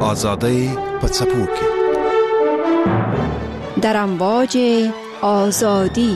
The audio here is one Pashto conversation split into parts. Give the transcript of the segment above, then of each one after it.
آزادی په څپو کې در امواج آزادی.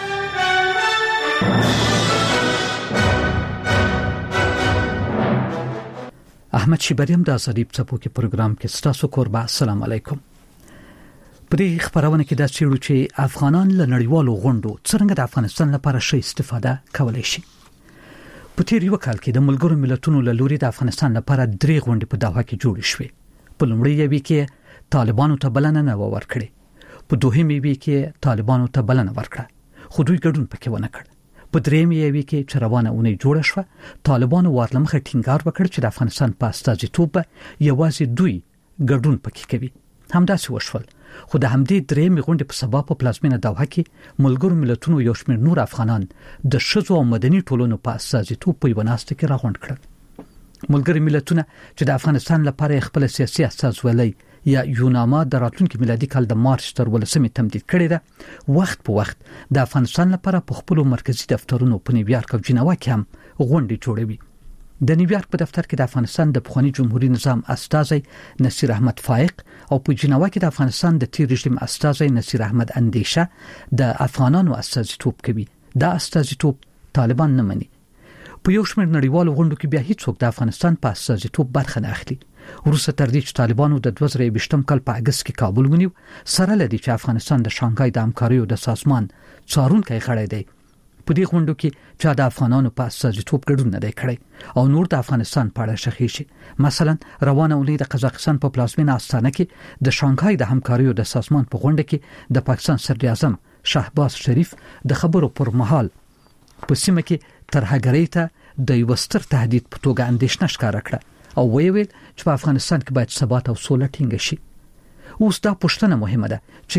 احمد شیبریم د آزادی په څپو کې پروګرام کې ستاسو کوربه. السلام علیکم. پرې خبرونه کې دا چیرې چې افغانان له نړیوالو غونډو څنګه د افغانستان لپاره ښه استفاده کولای شي. په تیر یو کال کې د ملګرو ملتونو له لوري د افغانستان لپاره 3 غونډې په دوحه کې جوړې شوې. په لومړی یوې کې طالبانو ته بلنه نه ورکړه، په دوهمې یوې کې طالبانو ته بلنه ورکړه خو دوی ګډون پکې ونه کړ. په درېمې یوې کې چې روانه اونۍ جوړه شوه، طالبانو ورلمخه ټینګار وکړ چې د افغانستان په استازیتوب یوازې دوی ګډون پکې کوي. همداسې وشول، خو د همدې درېمې غونډې په سبا په پلازمینه دوحه کې ملګرو ملتونو یو شمېر نور افغانان د ښځو او مدني ټولنو په استازیتوب په یوه ناسته کې راغونډ کړل. ملګري ملتونه چې د افغانستان لپاره خپل سیاسي استازولۍ یا یوناما د راتلونکي میلادي کال د مارچ تر 18 تمدید کړی ده، وخت په وخت د افغانستان لپاره په خپل مرکزی دفترونو په نیویارک او جنیوا کې هم غونډې جوړوي. د نیویارک په دفتر کې د افغانستان د پخوانی جمهوریت نظام استازی نصیر احمد فائق او په جنیوا کې د افغانستان د تیر رژیم استازی نصیر احمد اندیشه د افغانانو استازیتوب کوي. دا استازیتوب طالبان نه مني. په یو شمېر نړیوالو غونډو کې بیا هیڅوک د افغانستان په استازیتوب برخه نه اخلي. وروسته تر دې چې طالبانو د 2020 کال په اگست کې کابل ونیو، سره لدی چې افغانستان د شانګهای د همکاریو د سازمان څارونکی غړی دی. په دې غونډو کې چې د افغانانو په استازیتوب ګډون نه دی کړی او نور د افغانستان په اړه شخړې شي. مثلا روانه اونۍ د قزاقستان په پلازمینه استانه کې د شانګهای د همکاریو د سازمان په غونډه کې د پاکستان صدر اعظم شهباز شریف د خبرو پر مهال په سیمه کې ترهګرۍ ته د یو ستر تهدید په توګه اندېښنه ښکاره کړه او ویل چې په افغانستان کې باید ثبات او سوله ټینګه شي. اوس دا پوښتنه مهمه ده چې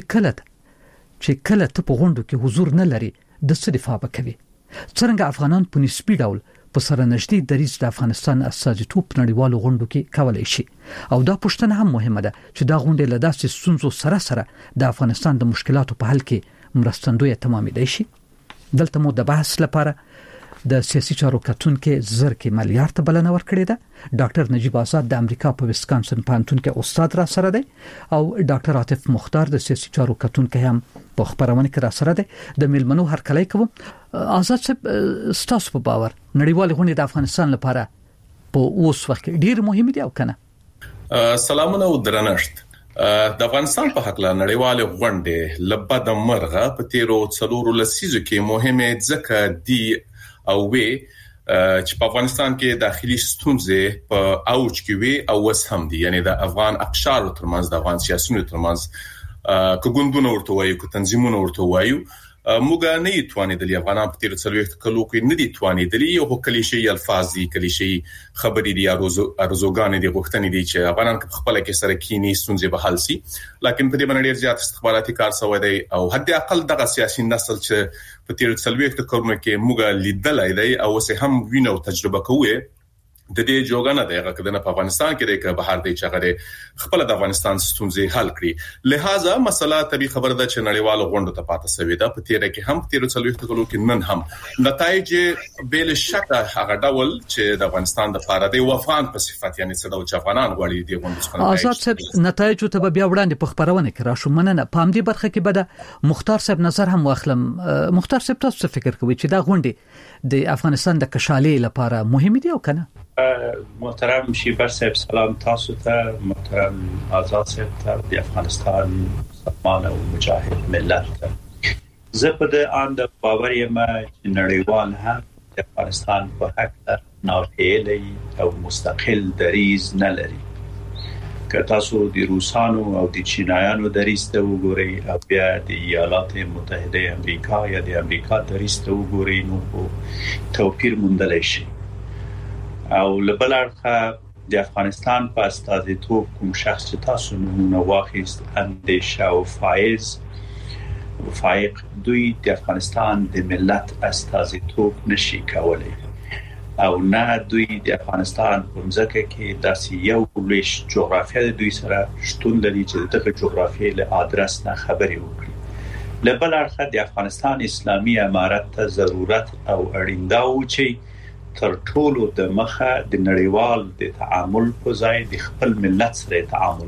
کله ته په غونډو کې حضور نه لري د څه دفاع وکوي؟ څنګه افغانان په نسبي ډول په سره نږدې دریځ د افغانستان استازیتوب نړیوالو غونډو کې کولای شي؟ او دا پوښتنه هم مهمه ده چې دا غونډې له داسې ستونزو سره د افغانستان د مشکلاتو په حل کې مرستندوی تمامېدای شي. دلته مو د بحث لپاره د سیاسي چارو کتونکو زرکې ملیار ته بلنه ورکړې ده. ډاکټر نجیب آزاد د امریکا په ویسکانسن پوهنتون کې استاد را سره دی او ډاکټر عاطف مختار د سیاسي چارو کتونکو هم په خبرونه کې را سره دی. د میلمنو هرکلی کوم. آزاد صاحب، ستاسو په باور نړیوال غونډې د افغانستان لپاره په اوس وخت کې ډیر مهم دي او کنه؟ سلامونه او درنښت. د افغانستان په حق له نړیوال غونډې لبد مرغه په تیرو 4 لسیزو کې مهمه ځکه دی او وی چې په افغانستان کې داخلي ستونزې په اوج کې وي او وس هم دي، یعنی د افغان اقشار ترمنځ د افغان سیاسيونو ترمنځ کوګوندونه ورته وایي، کو تنظیمونه ورته وایي، موږ نه یتوانیدلی افغانان په تیر 40 کلو کې نه دي توانیدلی یو کلیشي الفاظ دي، کلیشي خبرې دي، ارزوګان دي، غوښتنې دي چې افغانان خپل کې سره کینی ستونزې به حل شي. لکه په دې باندې ډیر زیات استخباراتي کار شوی دی او حد اقل دغه سیاسي نسل چې په تیر 40 کلو کې موږ لیدلای دی او سه هم وینو تجربه کوي د دې جوګانه دی هغه کدن په افغانستان کې د بهر دی چې هغه خپل د افغانستان ستونزې حل کړي. لہذا مسله طبي خبره ده چې نړیوالو غونډو ته پاتې شوې ده. په تیر کې هم تیر 40 کلو کې نن هم نتایج بل شک هغه ډول چې د افغانستان د لپاره دی وفان په صفت، یعنی څه ډول چې افغانان غواړي دی غونډه څخه آزاد صاحب نتایج ته بیا وړاندې په خبرونه کې راشو. مننه. په همدې برخه کې به د مختار صاحب نظر هم واخلم. مختار صاحب، تاسو فکر کوئ چې دا غونډه د افغانستان د کشالۍ لپاره مهمه دي او کنه؟ محترم شیبر صاحب، سلام تاسو ته. محترم آزاد صاحب ته، د افغانستان مسلمان او مجاهد ملت ته. زه په دې اند باور یم چې نړیوال هم د افغانستان په حق ناپېلې او مستقل دریځ نه لري. که تاسو د روسانو او د چینایانو دریځ ته وګورئ او بیا د ایالات متحده امریکا یا د امریکا دریځ ته وګورئ، نو توپیر موندلی شي. او لبل اړخه د افغانستان په استازیتوب کوم شخص چې تاسو نومونه واخیست، اندیشه او فائق، دوی د افغانستان د ملت استازیتوب نشي کولای او نه دوی د افغانستان په ځکه کې داسې یو لوی جغرافیه د دوی سره شتون لري چې دغه جغرافیه له ادرس نه خبري وکړي. لبل اړخه د افغانستان اسلامي امارت ته ضرورت او اړینده و چې تر ټولو د مخه د نړیوال د تعامل په ځای د خپل ملت سره تعامل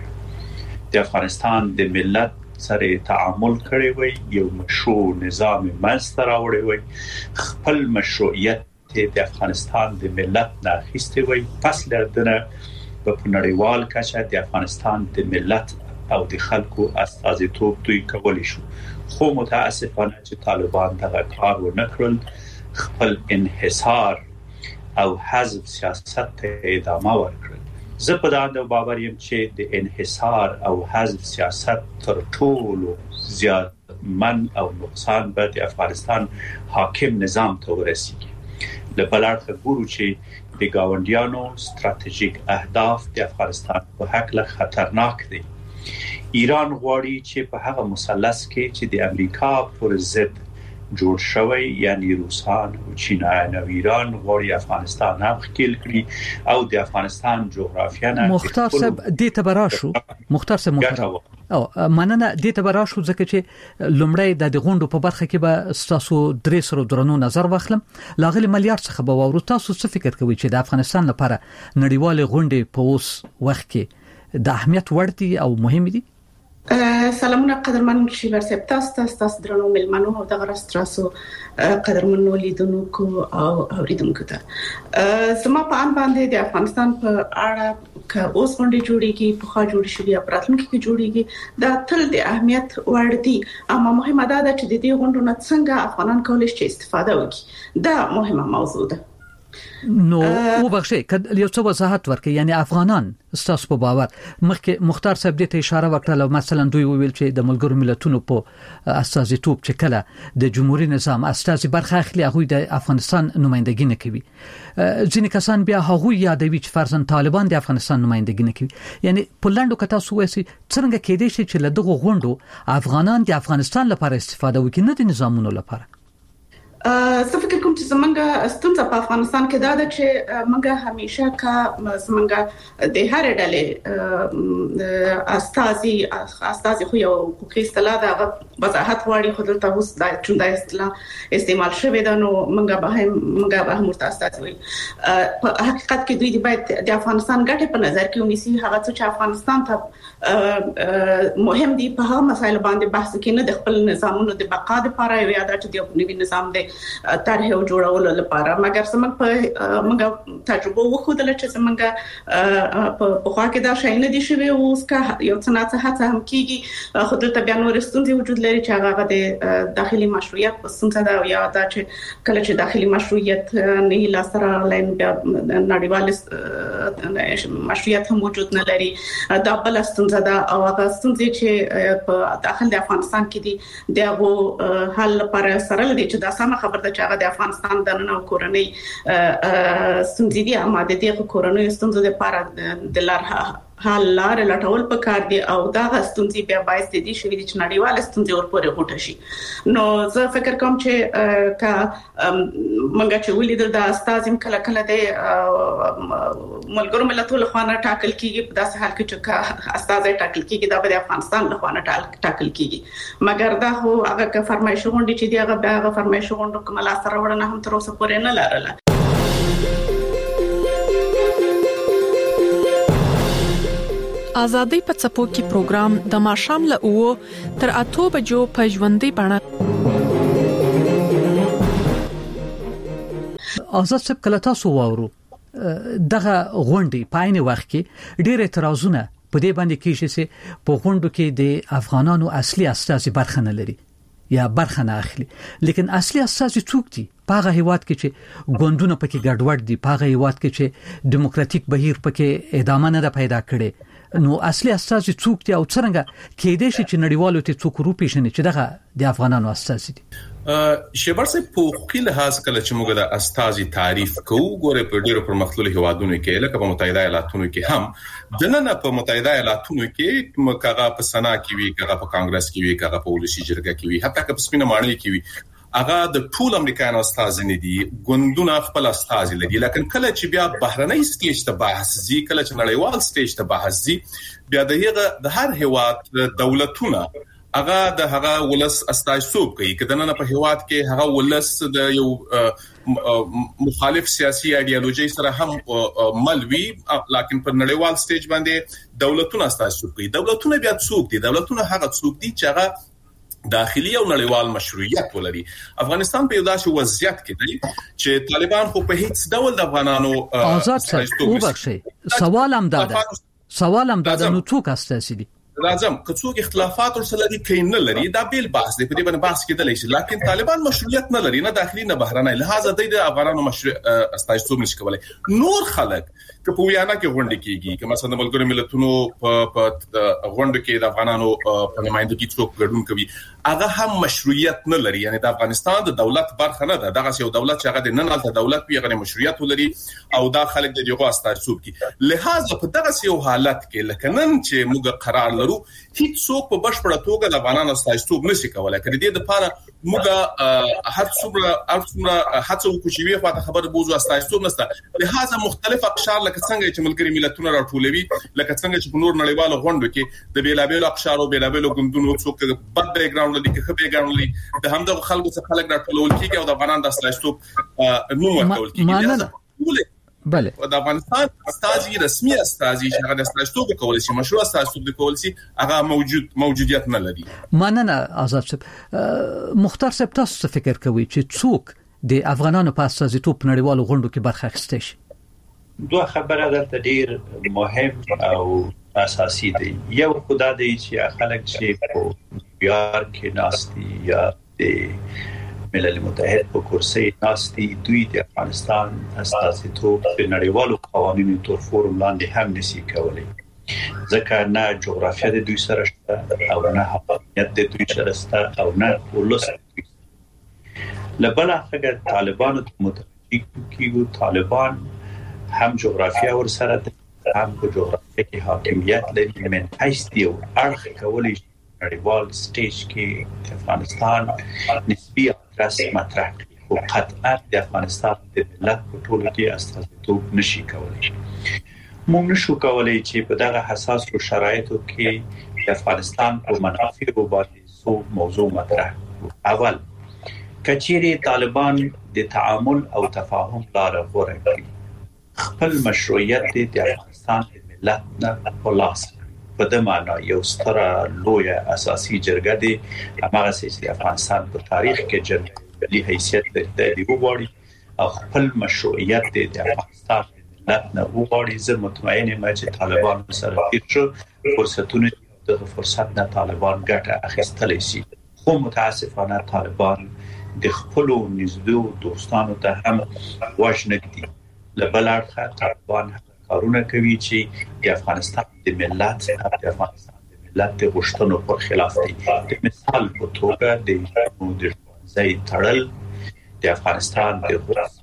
کړی د افغانستان د ملت سره تعامل کړی وي یو مشروع نظام منځته راوړی وي خپل مشروعیت د افغانستان د ملت نه اخیستی وي پس لردنه په نړیوال کچه د افغانستان د ملت او د خلکو استازیتوب دوی کولی شو خو متاسفانه چې طالبان دغه کار ونه کړل خپل انحصار او حزب سیاست ته ادامه ورکړل زه په دغه باور یم چې د انحصار او حزب سیاست تر ټولو زیات من او نقصان به د افغانستان حاکم نظام ته ورسیږي د بلارخه ګورو چې د گاونډیانو ستراتیژیک اهداف د افغانستان په حق له خطرناک دي ایران غواړي چې په هغه مثلث کې چې د امریکا پر ضد جوړ شوی یعنی روسان او چینایان او ایران غواړي افغانستان هم ښکیل کړي او د افغانستان جغرافیه نه مختار صاحب د تبراشو مختار صاحب او مننه د تبراشو ځکه چې لومړی د غونډو په برخه کې به تاسو درې سره درنو نظر واخلم لاغلی مليار څخه به ورو تاسو څه فکر کوئ چې د افغانستان لپاره نړیوال غونډې په اوس وخت کې د اهمیت وړ دي او مهم دي سلامونه قدرمن شیبر صاحب تاسو درنو ملمنو او دغه راستراسو قدرمنو لیدونکو او اوریدونکو ته سما په ان باندې د افغانستان په اړه ک اوس غونډې جوړیږي په خا جوړ شوی اپراتونکو کې جوړیږي دا تل د اهمیت وړ دي اما مهمه ده چې د دې غونډو نه څنګه افغانان کولای شي استفاده وکړي دا مهمه موضوع ده نو وبخښئ کله یو څه وضاحت ورکړئ یعنی افغانان ستاسو په باور مخکې مختار صاحب دې ته اشاره وکړه مثلا دوی ویل چې د ملګرو ملتونو په استازیتوب چې کله د جمهوریت نظام استازي برخه اخلي هغه د افغانستان نمائندګي نه کوي ځینې کسان بیا هغه یادوي چې فرضاً طالبان د افغانستان نمائندګي نه کوي یعنی په لاندو کته سوسي څنګه کېدای شي چې له دغه غونډو افغانان د افغانستان لپاره استفاده وکړي نه د نظامونو لپاره زه فکر کوم چې زمونږ ستونزه په افغانستان کې دا ده چې موږ همیشه کا زمونږ د هر ډلې استازي خو یو حقوقي اصطلاح ده وضاحت غواړي خو دلته اوس دا چوندا اصطلاح استعمال شوی ده نو موږ به هم استازي وي په حقیقت کې دوی باید د افغانستان ګټه په نظر کې ونیسي هغه چې افغانستان ته مهم دي په هغه مسایل باندې بحث کې نه د خپل نظامونو د بقا لپاره یا د نوي نظام د طرح او جوړولو لپاره مګر موږ تجربه وخوده چې موږ په خوا کې دا شای نه دي شوی او اوس کا یو څه نه هڅه هم کیږي خو د طبيعي نور ستونزې وجود لري چې هغه د داخلي مشروعیت په ستونزه دا یا دا چې کله چې داخلي مشروعیت نه لا سره لاین بیا نړیوال مشروعیت هم وجود نه لري دا بل ستونزه دا او هغه ستونزې چې په داخل د افغانستان کې دي دغه حل لپاره سره لري چې دا سم خبر ده چې هغه د افغانستان د نن او کورنۍ ستونزې دي اما د دې کورنۍ ستونزې لپاره د لار حل لار لټول پکار دي او دا ستونزې بیا باید د دې شوی چې نړیوال ستونزې ورپورې غوټه شي نو زه فکر کوم چې کا منګه چې ولیدل دا استازم کله کله د ملګرو ملتونو لخوا نه ټاکل کیږي په داسې حال کې چې استازي ټاکل کیږي دا د افغانستان لخوا نه ټاکل کیږي مګر دا هو هغه فرمایش غونډې چې دی هغه فرمایش غونډه کومه لا سره وړنه هم تر اوسه پورې نه لرله آزادۍ په څپو کې پروګرام د ماښام له 9 تر 8 بجو په ژوندۍ بڼه آزاد صاحب کله تاسو واورو دغه غونډې په عین وخت کې ډېر اعتراضونه په دې باندې کېږي چې په غونډو کې د افغانانو اصلي استازي برخه نه لري یا برخه نه اخلي لیکن اصلي استازي څوک دي په هغه هیواد کې چې ګوندونه پکې ګډوډ دي په هغه هیواد کې چې دیموکراتیک بهیر پکې ادامه نه پیدا کړي نو اصلي استازي څوک دي او څنګه کېدای شي چې نړیوالو ته څوک روپیشنه چې دغه د افغانانو استازي دي شیبر صاحب په خپل لحاظ کله چې موږ د استازي تعریف کوو ګوره په ډیرو پرمختللو هیوادونو کې لکه په متحده ایالاتونو کې هم دنه په متحده ایالاتونو کې مکاغه په سنا کې وی کغه په کانګرس کې وی کغه په ولسی جرګه کې وی حتی که په سپینه ماڼۍ کې وی هغه د ټول امریکایانو استازي نه دي ګوندونه خپل استازي لري لکه کله چې بیا بهرنۍ سټیج ته بحث زی کله چې نړیوال سټیج ته بحث زی بیا د هر هیواد دولتونه هغه د هغه ولس استایسوب کوي کله نه په هیواد کې هغه ولس د یو مخالف سیاسي ایدئولوژي سره هم ملوي لکه په نړیوال سټیج باندې دولتونه استایسوب کوي. دولتونه بیا څوک دي؟ دولتونه هغه څوک دي چې هغه داخلي او نړیوال مشروعیت ولري. افغانستان په یو داسې وضعیت کې دی چې طالبان خو په هیڅ ډول د افغانانو آزاد وبخښي. سوال هم داده نو څوک استاسي دي؟ لازم که څوک اختلافات ورسره لري کین نه لري دا بیل بحث دی په دې باندې بحث کېدلی شي لکه طالبان مشروعیت نه لري نه داخلي نه بهرنی لہذا د افغانانو مشروع استایسوب نشي کولای. نور خلک که په ویانا کې غونډه کیږي که مثلا د ملګرو ملتونو په غونډه کې د افغانانو په نمائندګۍ څوک ګډون کوي هغه هم مشروعیت نه لري. یعنی د افغانستان د دولت برخه نه ده. دغه یو دولت چې هغه د ننالته دولت وي هغه مشروعیت ولري او دا خلک د دغه استایسوب کوي. لہذا په دغه یو حالت کې لکه نن چې موږ قرار لرو هیڅ څوک په بشپړه توګه د افغانانو استایسوب نشي کولای. کړي دې لپاره موږ هر څومره هڅه وکړو چې ویې فاته خبره بوزو استایسوب نشته. لہذا مختلف اقشار لکه څنګه چې ملګری ملتونه راټولوي لکه څنګه چې په نور نړیوالو غونډو کې د بیلابیلو اقشار او بیلابیلو ګوندونو څوک بد بیک ګراوند لري کې خبره ګراوند لري د همدغه خلکو څخه خلک راټولول کیږي او د افغانانو د استایسوب نوم ورکول کیږي. بله د افغانستان استازي رسمي استازي چې هغه د استازیتوب کولای شي مشروع استازیتوب کولای شي هغه موجودیت نه لري. مننه آزاد صاحب. مختار صاحب تاسو څه فکر کوئ چې څوک د افغانانو په استازیتوب نړیوالو غونډو کې برخه اخیستی شي؟ دوه خبره ده ډیر مهم او اساسي دي. یو خدای دی چې خلک چې په بیار کې ناستي یا د ملل متحد په کرسي ناستي دوی د افغانستان استازیتوب په نړیوالو قوانینو تر فورم لاندې هم نشي کولای ځکه نه جغرافیه د دوی سره شته او نه حقیقت د دوی سره شته او نه ولس. لبلا هغه طالبانو متفق کیږي طالبان هم جغرافیه ور سره هم په جغرافیه کې حاکمیت لري من حیث یو اړخ کولای شي نړیوال سټیج کې افغانستان نسبی ادرس مطرح کړي او قطعا د افغانستان د ملت په ټولو کې استازیتوب نشي کولای. موږ نشو کولای چې په دغه حساسو شرایطو کې د افغانستان په منافعو باندې څو موضوع مطرح کړو. اول کچيري طالبان د تعامل او تفاهم لار غوره کړي خپل مشروعیت د افغانستان د ملت نه خلاص په د معنا یو ستره لویه اساسي جرګه دي هغه چې افغانستان په تاریخ کې جرګې حیثیت لري وګوري او خپل مشروعیت د افغانستان د ملت نه وګوري. زه مطمئن یم چې طالبان سره هیڅ فرصتونه د فرصت نه طالبان ګټه اخیستلی شي خو متاسفانه طالبان د خپل نږدې دوستانو ته هم واښنګدي. لبلارخه طالبان کارونه کوي چې د افغانستان د ملت د غوښتنو پر خلاف دي. د مثال په توګه د ځای تړل د افغانستان د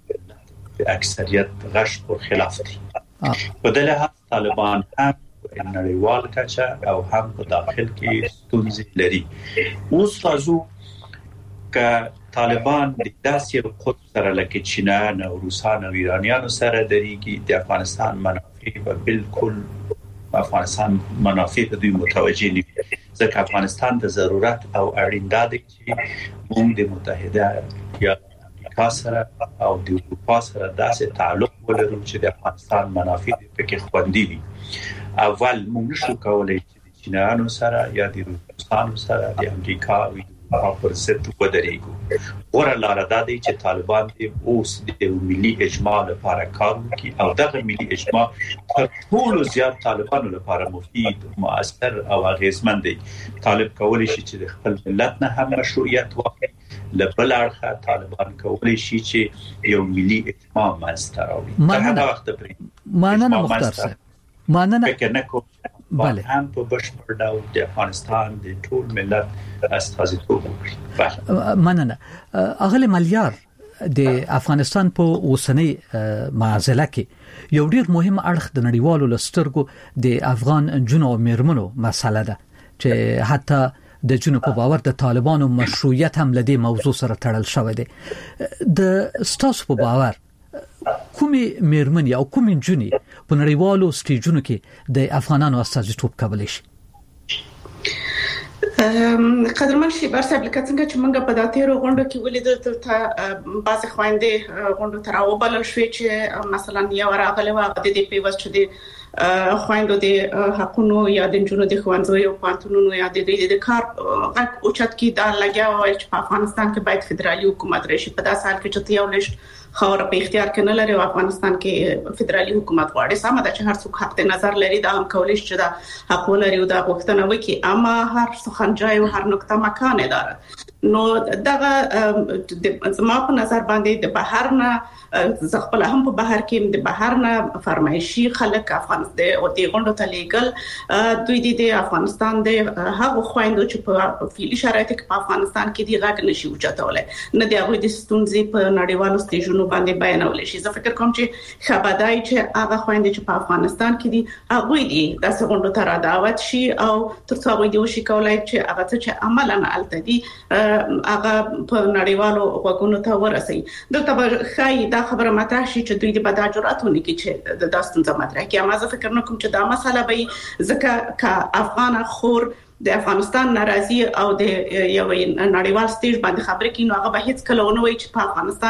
اکثریت غش پر خلاف دي. په دغه حال طالبان هم نړیوال کچه او هم په داخل کې ستونزې لري. اوس تاسو که طالبان د داسې خود سره لکه چینان او روسان او ایرانیانو سره درېږي د افغانستان منافع به بالکل افغانستان منافع د دوی متوجه نه وي ځکه افغانستان د ضرورت او اړین دی چې موږ د متحده یا امریکا سره او د اروپا سره داسې تعلق ولرو چې د افغانستان منافع پکې خوندي وي. اول موږ نشو کولای چې د چینانو سره یا د روسانو سره د امریکا او پر ضد ودرېږو. ور لاره دا دی چې طالبان اوس د ملي اجماع لپاره کار کوي او دغه ملي اجماع تر ټولو زیات طالبانو لپاره مفید مؤثر او اغیزمن دی. طالب کولی شي چې د خپل ملت نه هم مشروعیت واخلي لبل اړخه طالبان کولی شي چې یو ملي اجماع منځته راوړي. هغه وخت پرې مننه مختار صاحب. مننه بله هم په بشپړ ډول د افغانستان د ټول ملت استازیتوب وکړي. مننه. اغلی ملیار د افغانستان په اوسنۍ معضله کې یو ډیر مهم اړخ د نړیوالو لسترګو د افغان جنو میرمنو مسله ده چې حتی د جنو په باور د طالبانو مشروعیت هم لدی موضوع سره تړل شوی دی. د ستاسو په باور کومې میرمنې او کومې جنې په نړیوالو سټیجونو کې د افغانانو استازیتوب کولای شي؟ قدرمن شي برسه اپلیکیشن چې موږ په داتیرو غونډه کې ولیدل ته بعض خويندې غونډه تراو بلل شوې چې مثلا یو راغله و د دې پیوست چې د خويندو د حقونو یا د جنونو د خوانځو او پانتونونو یا د کار غږ اوچت کې دا لګیا و چې په افغانستان کې باید فدرالي حکومت راشي په داسې حال کې چې یو لښت خاور په اختیار کې نه لري او افغانستان کې فدرالي حکومت غواړي سم ده چې هر څوک حق د نظر لري دا هم کولای شي چې دا حق لري او دا غوښتنه وکړي اما هر څه خنجای او هر نقطه مکان داره نو دغه زما په نظر باندې د بهر نه زغپل هم په بهر کې د بهر نه فرمایشي خلک افغانستان او د غونډو ته لیګل دوی د افغانستان د هغه خويندو چې په فعلي شرایطو کې په افغانستان کې دی غاګ نشي وچتولای نه دی هغه د ستونزې په نړیوالو سټیجونو باندې بیانول شي زه فکر کوم چې خبردای چې هغه خويندې چې په افغانستان کې دي هغه دي د غونډو ته را دعوت شي او ترڅو هغه دی وشي کولای چې هغه چې عملاً الته دي هغه په نړیوالو وګونو ته ورسي دلته خای دا خبره مطرح شي چې دوی د بد جرأتونه کې چې د داستان مطرح کې ما زه فکر نه کوم چې دا مسله به ځکه ک افغان خور د افغانستان ناراضي او د یو نړیوال سټیج باندې خبرې کوي نو هغه به هیڅ کله ونه وي چې په افغانستان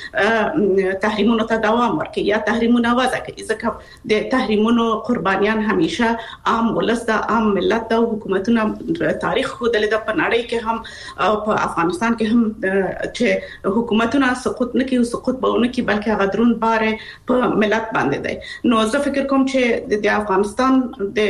کې تحریمونو ته دوام ورکړي یا تحریمونه وضع کړي ځکه د تحریمونو قربانیان همیشه عام ولست عام ملت او حکومتونه تاریخ خو د په نړۍ کې هم او په افغانستان کې هم چې حکومتونه سقوط نه کوي سقوط به نه کوي بلکې هغه درون بار په ملت باندې دی نو زه فکر کوم چې د افغانستان د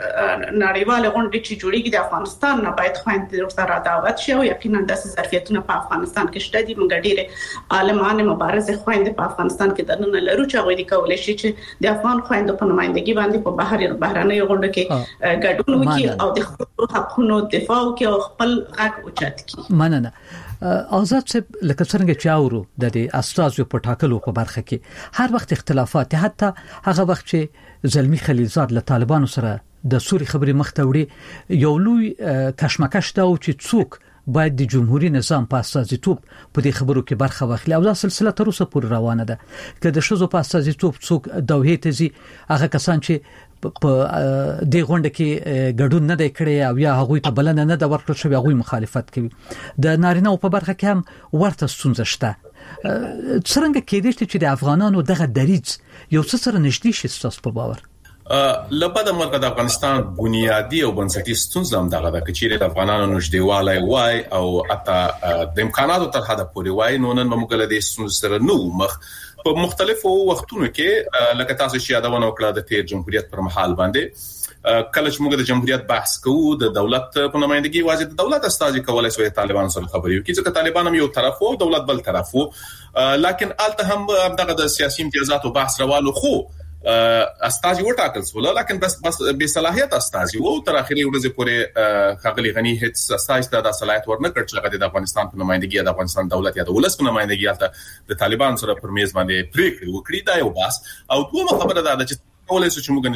نړیوال غونډې چې جوړي د افغانستان نه باید خويندې ورسره دعوت شي او یقینا د ظرفیتونو په افغانستان کې شته دي موږ ډېر عالمان مبارزه خويندې په افغانستان کې دنه لرو چې هغه د کولای شي چې د افغان خويندو په نمائندګي باندې په بهرنۍ غونډه کې ګډون وکړي او د خپل حقونو دفاع وکړي او خپل حق اوچت کړي مننه آزاد صاحب لکه څنګه چې اورو د استازو په ټاکلو په برخه کې هر وخت اختلافات حتی هغه وخت چې زلمی خلیلزاد له طالبانو سره د سوري خبري مختوړي یو لوی کشمکش دا او چې څوک باید د جمهوریت نظام په اساسیتوب په دې خبرو کې برخه واخلي او دا سلسله تر اوسه پورې روانه ده که د شذو په اساسیتوب څوک دوه ته زی هغه کسان چې په دې غونډه کې ګډون نه دی کړی او یا هغه ته بلنه نه د ورکړل شوی هغه مخالفت کوي د نارینه په برخه کې هم ورته ستونزه شته څنګه کېدای شي چې د افغانانو دغه دریځ یو څه سره نږدې شي تاسو په باور لپاره مرګ د افغانستان بنیادی او بنسټیز ستونزه هم دغه د کچېره د افغانانو نږدېوالی وای او اته د امکاناتو تر حد پورې وای نو نن موږ له دې ستونزې سره نو مخ په مختلفو وختونو کې لکه تاسو چې یادونه وکړه د تیر جمهوریت پر مهال باندې کله چې موږ د جمهوریت بحث کوو د دولت په نمائندګي واجب د دولت استازي کولای شي طالبان سره خبرې وکړي ځکه طالبان هم یو طرف او دولت بل طرف وو لکه الته هم دغه د سیاسي امتیازاتو بحث روانو خو استازي وټاکل سول لکه بس به صلاحيت استازي وو تر اخري ورځې پورې خغلی غني هیڅ استازي د صلاحيت ورنکړ چې د افغانستان په نمائندګي د افغانستان دولت یا د ولس په نمائندګي د طالبان سره پر میز باندې پریکړه وکړي دا یو بحث او دوه خبره ده چې کولای شي چې موږ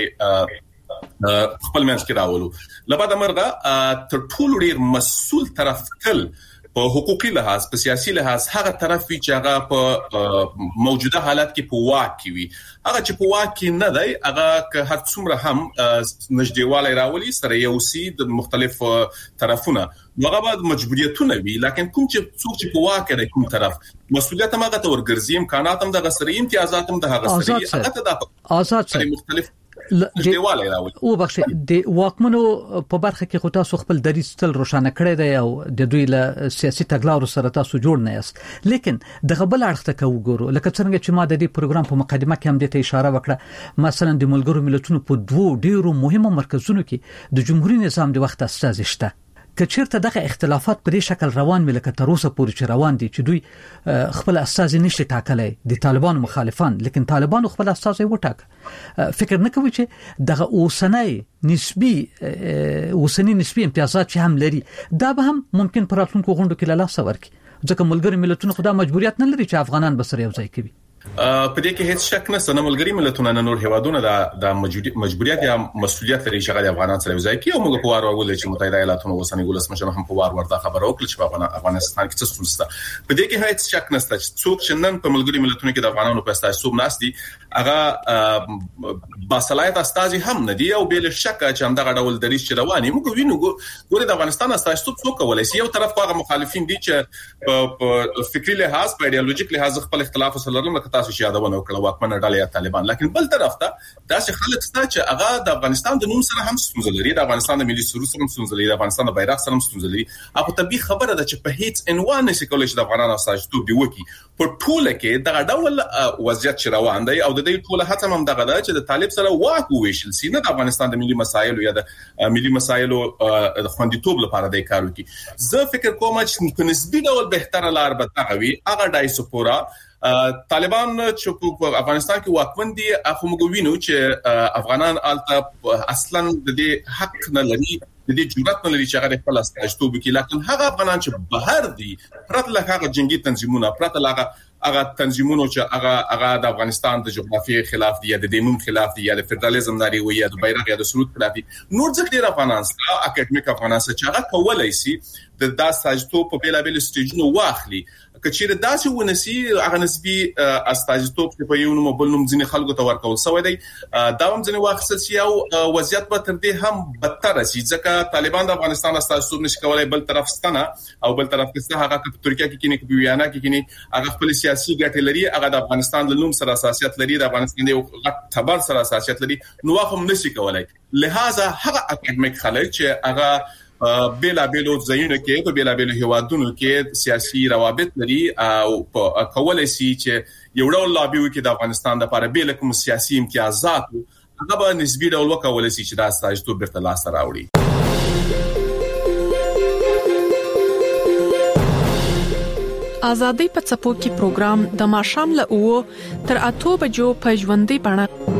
نږدېوالی خپل منځ کې راولو لبا د مرغه تر ټولو ډیر مسؤل طرف تل په حقوقي لحاظ په سیاسي لحاظ هغه طرف چې هغه په موجوده حالت کې په واقع وي هغه چې په واقع نه دی هغه که هر څومره هم نږدېوالی راولي سره یو سي د مختلف طرفونه هغه بعد مجبوریتونه وي لکه کوم چې څوک چې په واقع دی کوم طرف مسؤلیت هم هغه تور ګرځي امکانات هم د غسري امتیازات هم د هغه سري هغه ته د آزاد مختلف او بخښه د واکمنو په برخه کې خو تاسو خپل دریځ تل روښانه کړی دی او د دوی له سیاسي تګلارو سره تاسو جوړ نه یاست لیکن دغه بل اړخ ته وګورو لکه څنګه چې ما د دې پروګرام په مقدمه کې هم د ته اشاره وکړه مثلا د ملګرو ملتونو په دوه ډیرو مهمو مرکزونو کې د جمهوریت نظام د وخت استازي شته کچیرته دغه اختلافات په دې شکل روان وي لکه تر اوسه پورې چې روان دي چې دوی خپل استازي نشي ټاکلای د طالبانو مخالفان لیکن طالبانو خپل استازي وټاک فکر نه کوي چې دغه اوسنۍ نسبی امتیازات چې هم لري دا به هم ممکن پر راتلونکو غونډو کې له لاسه ورکړي ځکه ملګری ملتونو خدا مجبوریت نه لري چې افغانان به سره یو ځای کوي په دې کې هیڅ شک نشته چې ملګری ملتونه نور هیوادونه د مجبوریت یا مسولیت لري چې غواړي افغانان سره وځي کې او موږ په وار ورول چې متحده ایالاتونو اوسنی ولسمشر هم په وار ورته خبره وکړه چې په افغانستان کې څه ستونزه په دې کې هیڅ شک نشته چې څوک چې نن په ملګری ملتونو کې د افغانانو په استازیتوب ناشتي هغه باصلاحیت استازي هم نه دی او بل شک چې همدغه ډول دریش چې رواني موږ وینو ګوره د افغانستان استازیتوب څوک کولای شي یو طرف هغه مخالفین دي چې په فکری لحاظ په ایدئولوژیک لحاظ خپل اختلاف سره لري لکه تاسو چې یادونه وکړه واکمنه ډله یا طالبان لکن بل طرف ته داسې خلک شته چې هغه د افغانستان د نوم سره هم ستونزه لري د افغانستان د ملي سرور سره هم ستونزه لري د افغانستان د بیرغ سره هم ستونزه لري او طبيعي خبره ده چې په هیڅ عنوان نشي کولای چې د افغانانو استازیتوب دی وکي په ټوله کې دغه ډول وضعیت چې روان دی او د دې ټوله هڅه هم دغه ده چې د طالب سره واک وویشل سي نه د افغانستان د ملي مسایلو یا د ملي مسایلو د خوندیتوب لپاره د کار وکي زه فکر کوم چې په نسبي ډول بهتره لار به تغوي هغه دایسپورا طالبان چې په افغانستان کې واکمن دي اخو موږ وینو چې افغانان الته اصلا د دې حق نه لري د دې جرأت نه لري چې هغه خپل استازیتوب وکړي لکه هغه افغانان چې بهر دي پرته له هغه جنگي تنظیمونو پرته له هغه تنظیمونو چې هغه د افغانستان د جغرافیې خلاف دي یا د دینونو خلاف دي یا د فدرالېزم لري وي یا د بیرغ یا د سرود خلاف دي نور ځکه افغانان سره اکیډمیک افغانان سره چې هغه کولای شي د استازیتوب په بیلابل سټیجونو واخلي کچېر داسې ونسي هغه نسبي استازیتوب په یو نوم بل نوم ځینې خلکو ته ورکول شوی دی دا هم ځینې واخصل شي او وضعیت به تر دې هم بدتر شي ځکه طالبان د افغانستان استازیتوب نشي کولای بل طرف ستنه او بل طرف کې هغه په ترکیه کې کینې په ویانا کې کینې هغه خپل سیاسي ګټې لري هغه د افغانستان د نوم سره اساسیت لري د افغانستان د غټ تبر سره اساسیت لري نو هم نشي کولای لہذا هغه اکیډمیک خلک چې هغه بیلابلو ځایونو کې په بیلابلو هیوادونو کې سیاسي روابط لري او کولای شي چې یو ډول لابي وکړي د افغانستان لپاره بیل کوم سیاسي امتیازات هغه به نسبي ډول وکولای شي چې دا استازیتوب بیرته لاس راوړي ازادي په څپو کې پروګرام د ماشام له او تر 8 بجو په ژوندۍ بڼه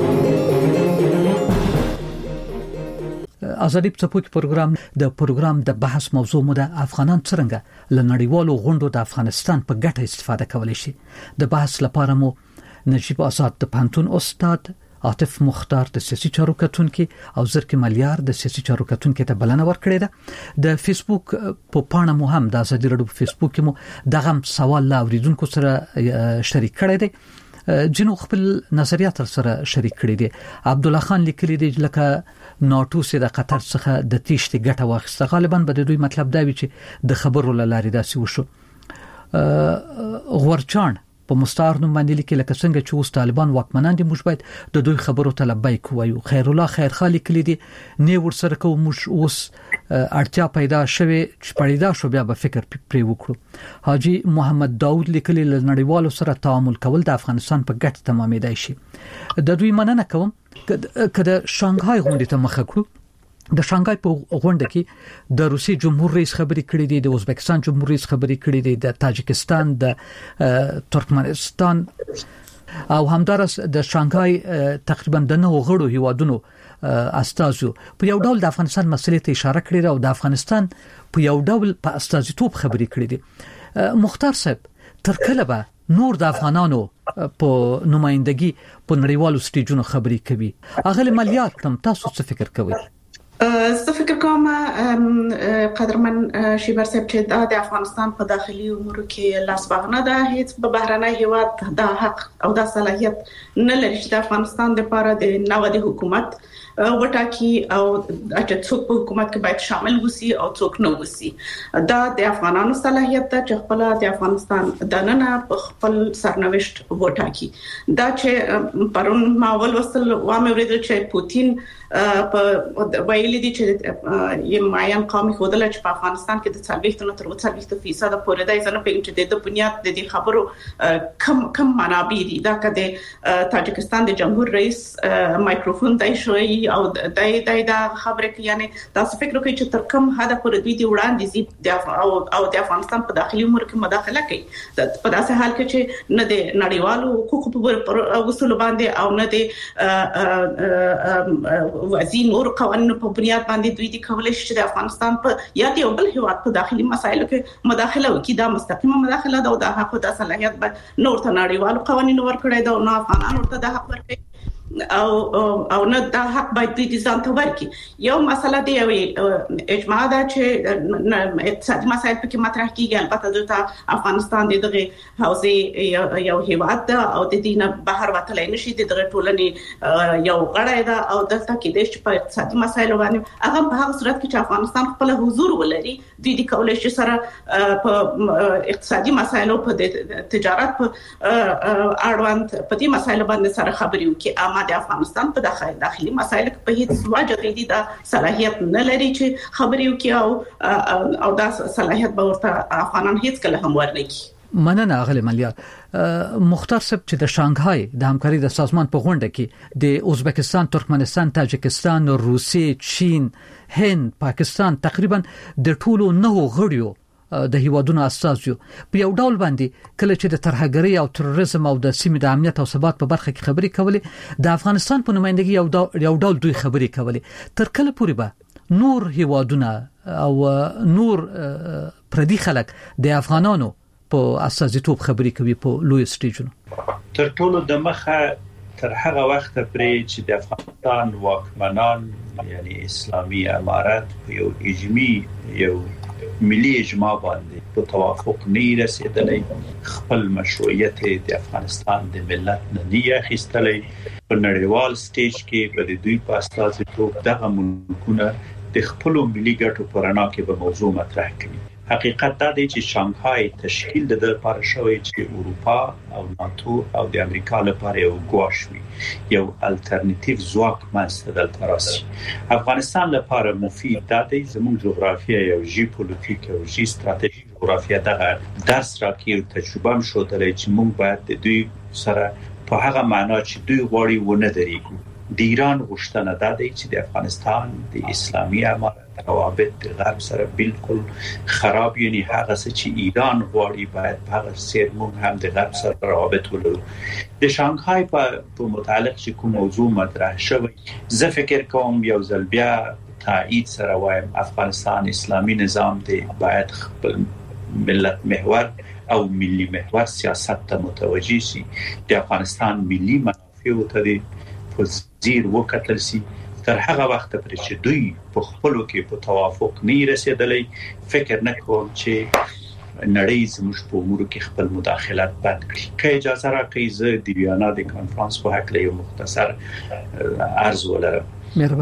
ازادي په څپو کې پروګرام د بحث موضوع مو د افغانان څنګه لنړیوالو غونډو د افغانستان په ګټه استفاده کولای شي د بحث لپاره مو نجیب آزاد د پانتون استاد عاطف مختار د سیاسي چارو کتونکو او زرکی ملیار د سیاسي چارو کتونکو ته بلنه ورکړې ده د فیسبوک په پاڼه مو هم د ازادي رادیو په فیسبوک کې مو دغه سوال لا اوریدونکو سره شریک کړی دی جنو خپل نظریات سره شریک کړی دي عبد الله خان لیکلی دی لکه ناتو سره د قطر څخه د تیشت ګټه واخیسته غالبا به د دوی مطلب دا وی چې د خبرو لاري داسي وشو غورچان په مستعار نوم باندې لیکل لکه څنګه چې اوس طالبان واکمنان دي موږ باید د دوی خبرو ته لبیک وایو خیر الله خیر خالي کلی دي نه ورسره کوم موږ اوس اړتیا پیدا شوه چې پیدا شو بیا به فکر پرې وکړو حاجی محمد داوود لیکلی لنړیوالو سره تعامل کول د افغانستان په ګټه تمامېدای شي د دوی مننه کوم کله شانګهای غونډې ته مخه کړو د شانګهای په غونډه کې د روسي جمهور رئیس خبري کړې دي د ازبکستان جمهور رئیس خبري کړې دي د تاجکستان د ترکمنستان او همدارس د شانګهای تقریبا د 9 غړو هیوادونو استازو په یو ډول د افغانستان مسلې ته اشاره کړې او د افغانستان په یو ډول په استازیتوب خبري کړې دي مختار صاحب تر کله به نور د افغانانو په نمائندګي په نړیوالو سټیجونو خبري کوي اغه مالیات تم تاسو څه فکر کوئ زه فکر کوم قدرمن شیبر صاحب چې د افغانستان په داخلي امور کې لاس باغنه ده هیڅ په بهرنۍ هیواد د حق او د صلاحیت نه لري چې د افغانستان لپاره د نوادي حکومت وټاکي او چې څوک په حکومت کې باید شامل وسی او څوک نه وسی دا د افغانانو صلاحیت ته چې خپل د افغانستان د نن په خپل سرنوشت وټاکي دا چې پرون ماول وصل وامه ورته چې پوتین په ویلي دي چې یم ماین قومي خودل چې په افغانستان کې د 40 تر 40% پورې د ځنه په چې د بنیاد د دې خبرو کم منابع دي دا کده تاجکستان د جمهور رئیس مایکروفون دای شوی او د خبره کې یعنی تاسو فکر کوئ چې تر کوم حد پورې دوی دی وړاندې زی او د افغانستان په داخلي امور کې مداخله کوي په داسې حال کې چې نه د نړیوالو حقوقو پر اصول باندې او نه د وزیر نور قوانینو په بنیاد باندې دوی دی کولای شي چې د افغانستان په یا یو بل هیواد په داخلي مسایلو کې مداخله وکړي. دا مستقیمه مداخله ده او د حق د صلاحیت به نور ته نړیوالو قوانینو ورکړي دا نه افغانانو ته د حق ورکړي او نه د حق باید د ځان ته ورکړي. یو مسله دی او اجماع ده چې اقتصادي مسایل پکې مطرح کیږي. البته د افغانستان دغه حوزه یو هیواد ده او د دینه بهر وتلای نشي دغه ټولنې یو غړی ده او دلته کې د اقتصادي مسایل باندې هغه په هغه صورت کې چې افغانستان خپل حضور ولري د کولای شي سره په اقتصادي مسایلو په تجارت په اړوند په دې مسایلو باندې سره خبرې وکړي. د افغانستان په داخلي مسایلو کې په هیڅ وجه د صلاحیت نه لري چې خبرې وکړي او دا صلاحیت به ورته افغانان هیڅ کله هم ورنکړي. مننه اغلی ملیار. مختار صاحب چې د شانګهای د همکاري د سازمان په غونډه کې د ازبکستان، ترکمنستان، تاجکستان، روسیې، چین، هند، پاکستان تقریبا د ټولو 9 غړیو د هیوادونو اساسیو په یو ډول باندې کله چې د ترهګرۍ او تروریزم او د سیمې د امنیت او ثبات په برخه کې خبرې کولې د افغانستان په نمائندګۍ یو ډول دوی خبرې کولې. تر کله پورې به نور هیوادونه او نور پردي خلک د افغانانو په اساسیتوب خبرې کوي په لوی سټیجونو؟ تر ټولو د مخه تر هغه وخت پرې چې د افغانستان واکمنان یعنی اسلامي امارات یو اجماعي یو ملي اجماع باندې په توافق نه رسیدلې خپل مشروعیت د افغانستان د ملت نه نه اخیستلې په نړیوال سټیج کې په دوی په اساسیتوب دغه ملکونه د خپل ملي ګټو پر اړه کې به موضوع مطرح کړي. حقیقت دا دی چې شانګهای تشکیل د لپاره شوی چې اروپا او ناتو او د امریکا لپاره یو ګواښ وي، یو الټرنیټیو ځواک منځته دلته راسي. افغانستان لپاره مفید دا دی زموږ جغرافیه یو ژیوپولیټیک او ژی ستراتیژیک جغرافیه دغه درس راکړي او تجربه هم شودلې چې موږ باید د دوی سره په هغه معنا چې دوی غواړي ونه درېږو. د ایران غوښتنه دا دی چې د افغانستان د اسلامي امارت روابط د غرب سره بالکل خراب یعنی هغه چې ایران غواړي باید په هغه سیر موږ هم د غرب سره روابط ولرو. د شانګهای په متعلق چې کوم موضوع مطرح شوی زه فکر کوم یو ځل بیا تایید سره وایم افغانستان اسلامي نظام دی باید خپل ملت محور او ملي محور سیاست ته متوجه شي. د افغانستان ملي منافع ته زیر وکتل سي. تر هغه وخت پرې چې دوی په خپلو کې په توافق نه رسیدلې فکر نه کوم چې نړۍ زموږ په امور کې خپل مداخلت بند کړي. که اجازه راکړئ زه د ویانا د کانفرنس په حق له یو مختصر عرض ولرم.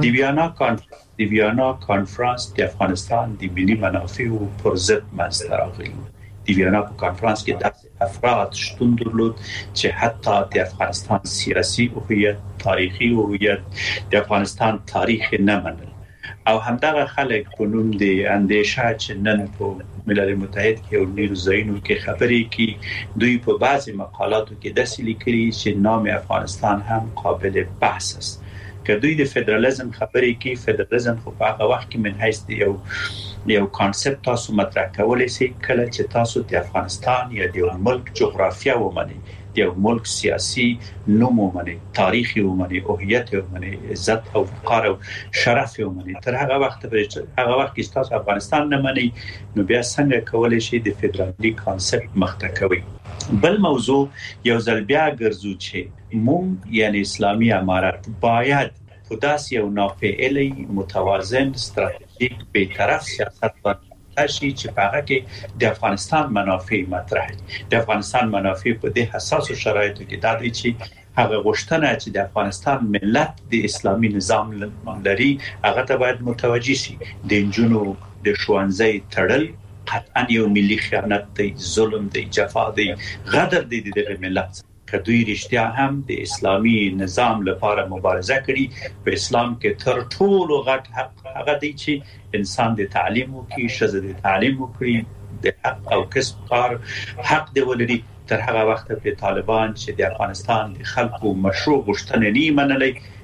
د ویانا کانفرنس د افغانستان د ملي منافعو پر ضد منځته راغلی. د ویانا په کانفرنس کې د افراد شتون درلود چې حتی د افغانستان سیاسي هویت، تاریخي هویت، د افغانستان تاریخ نه منل او همدغه خلک په نوم د اندیشه چې نن په ملل متحد کې او نورو ځایونو کې خبرې کوي دوی په بعضي مقالاتو کې داسې لیکلي چې نام افغانستان هم قابل بحث است. که دوی د فدرالیزم خبرې کوي فدرالیزم خو په هغه وخت کې من حیث یو کانسپت تاسو مطرح کولای شئ کله چې تاسو د افغانستان یا د ملک جغرافیه ومنئ، د یو ملک سیاسي نوم ومنئ، تاریخي ومنئ، هویت ومنئ، عزت او وقار او شرف ومنئ. تر هغه وخت کې تاسو افغانستان نه منئ نو بیا څنګه کولای شئ د فدرالي کانسپت مخته کوئ؟ بل موضوع یو ځل بیا ګرځو چې موږ یعنی اسلامي امارت باید په داسې یو نافعلی متوازن ستراتیژیک بی‌طرف سیاست باندې شي چې په هغه کې د افغانستان منافع مطرح دي. د افغانستان منافع په دې حساسو شرایطو کې دا دي چې هغه غوښتنه چې د افغانستان ملت د اسلامي نظام لري هغه ته باید متوجي شي. د انجونو د ښوونځي تړل قطعا یو ملي خیانت دی، ظلم دی، جفا دی، غدر دی د ملت. که دوی رښتیا هم د اسلامي نظام لپاره مبارزه کړي په اسلام کې تر ټولو غټ حق هغه دی چې انسان د تعلیم وکړي، ښځه د تعلیم وکړي، د حق او کسب کار حق دی ولري. تر هغه وخت په طالبان چې د افغانستان د خلکو مشروع غوښتنې نه منلې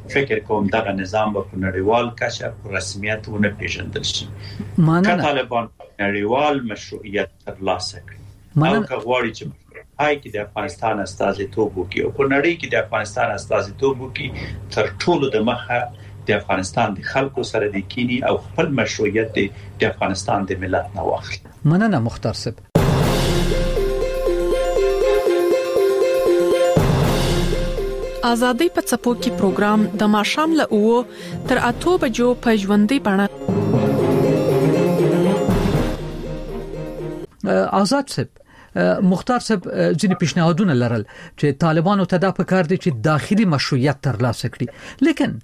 فکر کوم دغه نظام په نړیوال کچه په رسمیت ونه پیژندل شي. طالبان نړیوال مشروعیت ترلاسه کړي او کغواړي چې هاي کې د افغانستان استازیتوب وکړي او په نړۍ کې د افغانستان استازیتوب وکړي تر ټولو د مخه د افغانستان د خلکو سره د کینی او خپل مشروعیت د افغانستان د ملت نه واخلي. مننه مختار صاحب. آزادۍ په څپو کې پروګرام د ماشام له اوو تر 8 بجو په ژوندۍ بڼه. آزاد صاحب، مختار صاحب ځینې پیشنهادونه لرل چې طالبانو ته دا پکار دي چې داخلي مشروعیت ترلاسه کړي، لیکن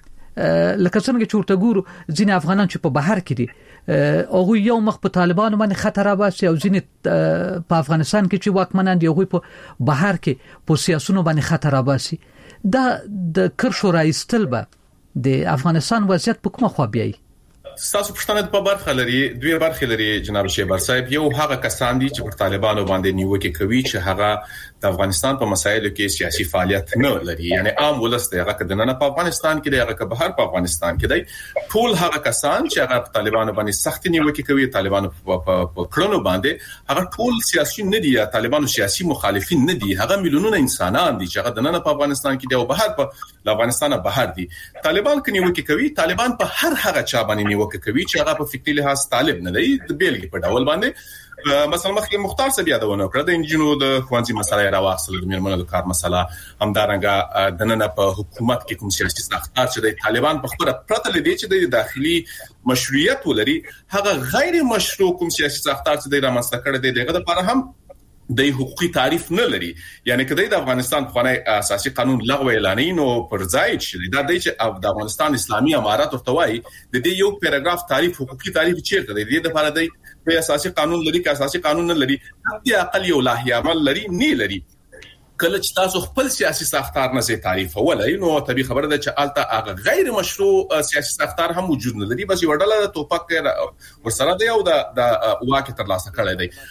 لکه څنګه چې ورته ګورو ځینې افغانان چې په بهر کې دي هغه یو مخ په طالبانو باندې خطر راباسي او ځینې په افغانستان کې چې واکمنان دي هغه په بهر کې په سیاسونو باندې خطر راباسي. دا د کرشو راایستل به د افغانستان وضعیت په کومه خوا بیایي؟ تاسو پښتنه په برخه لري، دوی برخه لري جناب شیبر صاحب. یو هغه کسان دي چې پر طالبانو باندې نیوکه کوي چې هغه د افغانستان په مسایلو کې سیاسي فعالیت نه لري، یعنی عام ولس دی هغه کدنه نه په افغانستان کې دی هغه که بهر په افغانستان کې دی. ټول هغه کسان چې هغه په طالبانو باندې سخت نیوکه کوي، طالبانو په کړنو باندې هغه ټول سیاسي نه دي، طالبانو سیاسي مخالفین نه دي، هغه میلیونونه انسانان دي چې هغه دنه په افغانستان کې دی او بهر په افغانستان بهر دي. طالبان کې نیوکه کوي، طالبان په هر هغه چا باندې نیوکه کوي چې هغه په فکري لحاظ طالب نه دی. د بیلګې په ډول باندې مثلا مخکې مختار صاحب یادونه کړه د انجینو د خوانزي مسله راوښتل، د میرمنو د کار مسله، همدارنګه د نن په حکومت کې کوم سیاسي ساختار چې د طالبان په خبره پرته لدی چې د داخلي مشروعیت ولري، هغه غیر مشروع کوم سیاسي ساختار چې د رامنځته کړی دی دغه لپاره هم د حقوقي تعریف نه لري. یعنی کله د افغانستان خوانی اساسي قانون لغوه اعلانین او پر ځای چې دا د افغانستان اسلامي امارات ورته وایي د دې یو پیراګراف تعریف حقوقي تعریف چیرته دی د لپاره دی په اساسي قانون لري که اساسي قانون نه لري د اقل یو لاهي عمل لري نه لري. کله چې تاسو خپل سیاسي ساختار نه سي تعریف ولای نو طبي خبره ده چې الته هغه غیر مشروع سیاسي ساختار هم وجود نه لري، بس یو ډله د توپک ورسره دی او د واکه ترلاسه کړی دی.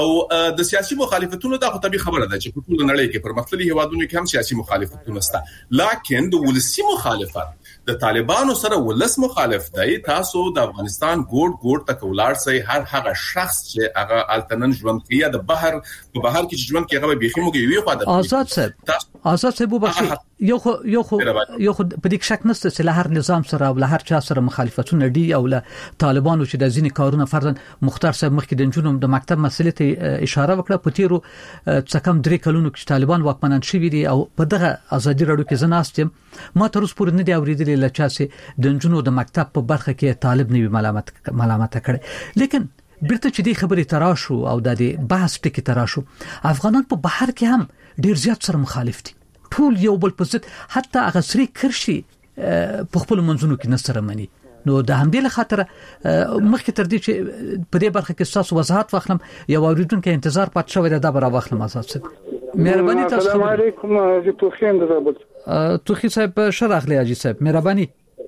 او د سیاسي مخالفتونو د طبي خبره ده چې په ټول نړۍ کې پر مختلفي هوادونو کې هم سیاسي مخالفتونه شته، لکه د ولسي مخالفت د طالبانو سره ولس مخالف دی. تاسو د افغانستان ګوډ تک ولار سي هر هغه شخص چې هغه التنن ژوند کوي د بهر په بهر کې ژوند کوي هغه بيخي موږ وی خو آزاد صاحب وبخښي یو خو په دې شک نشته چې له هر نظام سره او له هر چا سره مخالفتونه دي او له طالبانو چې د ځینې کارونه فرضاً مختار صاحب مخکې د جنوب د مکتب مسلې ته اشاره وکړه. په تیرو څه کم 3 کلونو کې طالبان واکمنان شوي دي او په دغه ازادي راډیو کې زناستم ما تر اوسه پورې نه دی اوریدلې له چا چې د جنوب د مکتب په برخه کې طالب نه ملامت کړي. لیکن بیرته چې دې خبرې تراشو او د دې بحث ټکی تراشو، افغانان په بهر کې هم ډیر زیات سره مخالف دي، ټول یو بل په ضد، حتی هغه سری کرشي په خپل منځونو کې نسره مني. نو د همدې له خاطر مخکې تر دې چې په دې برخه کې تاسو وضاحت واخلم یو اوریدونکو انتظار پات شوی دا برابر واخلم. آزاد صاحب مهرباني تاسو. السلام علیکم حاجی توخین زابط توخی صاحب شرحلی حاجی صاحب مهرباني.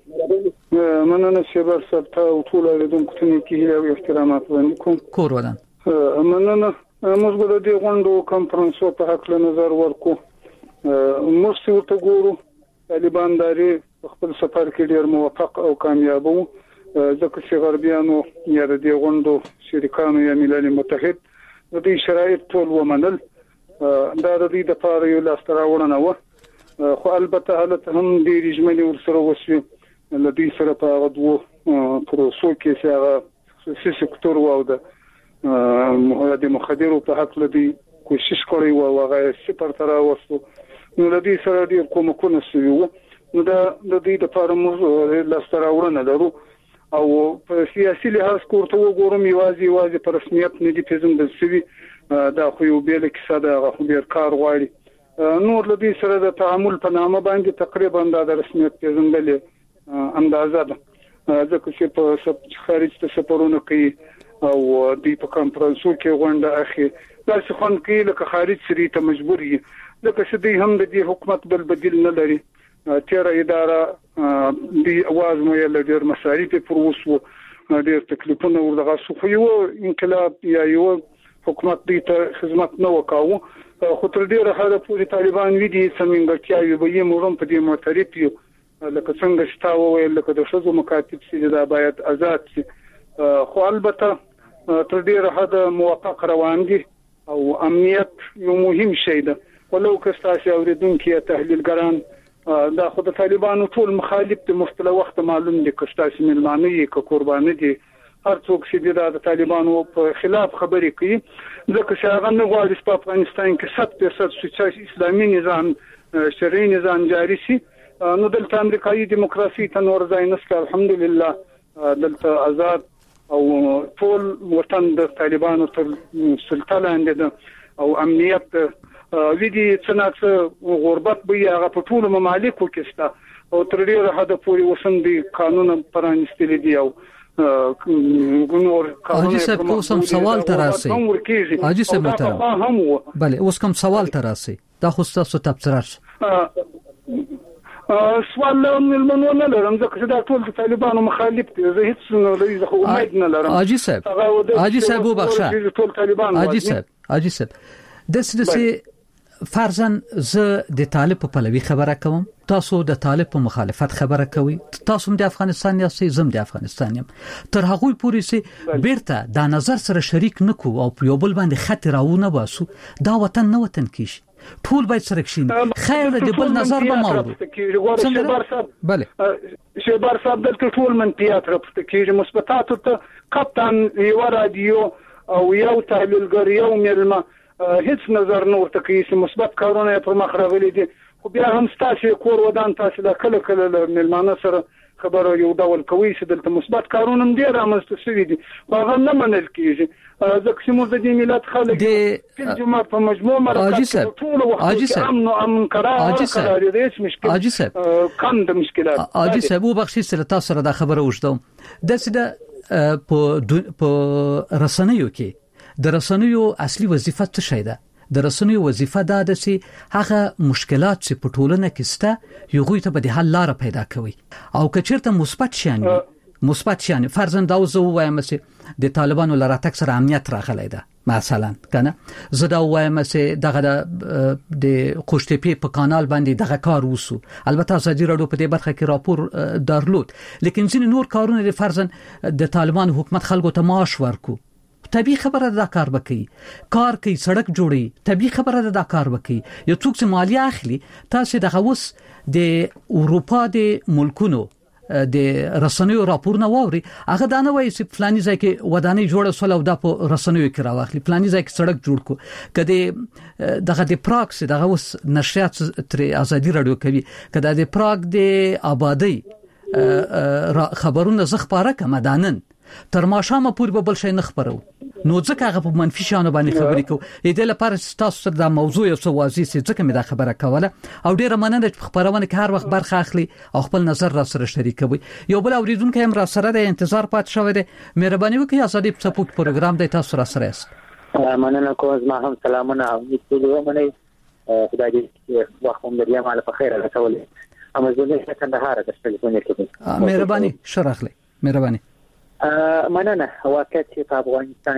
مننه شیبر صاحب ته او ټول اوریدونکو ته کې او احترامات وکړم. کور ودان مننه. موږ به د غونډو کانفرنسو په حق له نظر ورکو. موږ څه ګورو طالبان داري خپل سفر کې ډیر موفق او کامیاب وو، ځکه چې غربیانو یا د غونډو شریکانو یا ملل متحد د دې شرایط ټول ومنل. دا د دې لپاره یو لاستراوړنه و، خو البته حالت هم ډیر ژمنې ورسره وشي لدی سره په غوډو پروسو کې چې هغه سکتور و او د مخدرو په حق لدی کوشش کړی و او هغه سپر تر وسو نو لدی سره ډیر کومکونه شوی وو. نو دا د دې لپاره موږ لاستراوړنه لرو او په سیاسي لحاظ کوته وګورم یوازې پر رسمیت نه دي پیژندل شوی. دا خو یو بیل کیسه ده، خو ډیر کار غواړي. نور لدی سره د تعامل په نامه باندې تقریبا د رسمیت پیژندل اندازه ده، ځکه چې په خارج ته سفرونه کوي او د په کانفرنسو کې غونډه اخی دا څه خون کې لکه خارج سری ته مجبور یي، لکه چې دوی هم د دې حکومت بل بدیل نه لري. تیر اداره د اواز مو یې لږ مصارف پر وسو ډېر تکلیفونه ورغه سو یو انقلاب یا یو حکومت دې ته خدمت نه وکاو. خو تر ډیره حاله پوری طالبان وی دي سمینګ چې یو به یې مورم په دې معترف یو لکه څنګه چې تا وویل لکه د شذو مکاتب سي دا باید آزاد سي خو البته تر ډیره حد موافق روان دي او امنیت یو مهم شی ده ولو که تاسو اوریدونکو تحلیلګران دا خود طالبانو ټول مخالف دي مختلف وخت معلوم دي که تاسو ملمانه کې قرباني دي هر څوک چې د طالبانو په خلاف خبرې کوي ځکه چې هغه نه غواړي په افغانستان کې 100% سوچ اسلامي نظام شرعي نظام جاري شي نو دلته امریکایي دیموکراسي ته نور ځای نشته الحمدلله دلته آزاد او ټول وطن د طالبانو تر سلطه لاندې ده او امنیت ویدي څنګه غربت به هغه په ټول ممالکو کې شته او تر ډیره حد پورې وسندي قانون پرانستل دي او ګنور قانون په کوم سوال تراسي حاجی صاحب محترم بله اوس کوم سوال تراسي دا خو تاسو تبصره سوال نه لرم ځکه چې دا ټول د طالبانو مخالف دي زه هیڅ نه لرم خو امید نه لرم حاجی صاحب وبخښه ټول طالبان حاجی صاحب د فرضاً زه د طالب په پلوي خبره کوم تاسو د طالب په مخالفت خبره کوي تاسو د افغانستان یاستئ زم د افغانستان یم تر هغه پورې سي بیرته د نظر سره شریک نکو او یو بل باندې خط راونه باسو دا وطن نه وطن کیږي ټول باید سره کښیني خیر د بل نظر به ماورو څنګه بله شهبار صاحب د ټول منطقات راپورته کیږي مثبتات ته کپتان یو رادیو او یو تحلیلګر یو ملما هیڅ نظر نه ورته کوي چې مثبت کارونه پر مخ راغلي دي خو بیا هم تاسو کور ودان تاسو د کله ملمانه سره خبره یو ډول کوي چې دلته مثبت کارونه هم ډیر رامنځته شوي دي هغه نه منل کیږي ځکه چې موږ د دې ملت خلک د جمعه په مجموع مرکز ټول وخت امن قرار دي هیڅ مشکل کم د مشکلات حاجی صاحب وبخښئ سره تاسو سره د خبره وشته د په رسنیو کې د رسنیو اصلي وظیفه څه شي ده د رسنیو وظیفه دا ده چې هغه مشکلات چې په ټولنه کې سته یو غوي ته به د حل لار پیدا کوي او که چیرته مثبت شان فرضاً دا وزو وایم چې د طالبانو لراتک سره امنیت راغلی ده مثلا کنه زه دا وایم چې دغه د قوشتپی په کانال باندې دغه کار وسو البته ازادي راډیو په دې برخه کې راپور درلود لیکن ځینې نور کارونه د فرضاً د طالبان حکومت خلکو ته معاش ورکو طبيعي خبره دا کار وکړي کار کوي سړک جوړي طبيعي خبره دا کار وکړي یو څوک چې مالیه اخلي تاسو دغه وس د اروپا د ملکونو د رسنیو راپورونه ووري هغه دا نه وایي چې فلاني ځای کې ودانۍ جوړه سول او د رسنیو کې راوخلي فلاني ځای کې سړک جوړ کو کله دغه د پراکس دغه وس نشریات تر ازادي راډیو کوي کله د پراګ د آبادی خبرونه زخباره کمدانن تر ماشامه پورې به بل شي نه خبرو نو ځکه هغه په منفي شانو باندې خبرې کوي د لپاره تاسو سره د موضوع یو څه واضح سي ځکه مې دا خبره کوله او ډیره مننه چې خبرونه کې هر وخت برخه اخلي او خپل نظر را سره شریکوي یو بل اوریدونکو هم را سره د انتظار پات شوی دی مهرباني وکړئ ازادي سپورت پروګرام د تاسو را سره است مننه کوم ما هم سلامونه او دې منئ خدای دې وخت هم دریا مال په خیر راټولې اما زه کندهار د ټلیفون کې مهرباني شرخلي مهرباني مننه واقعیت چې په افغانستان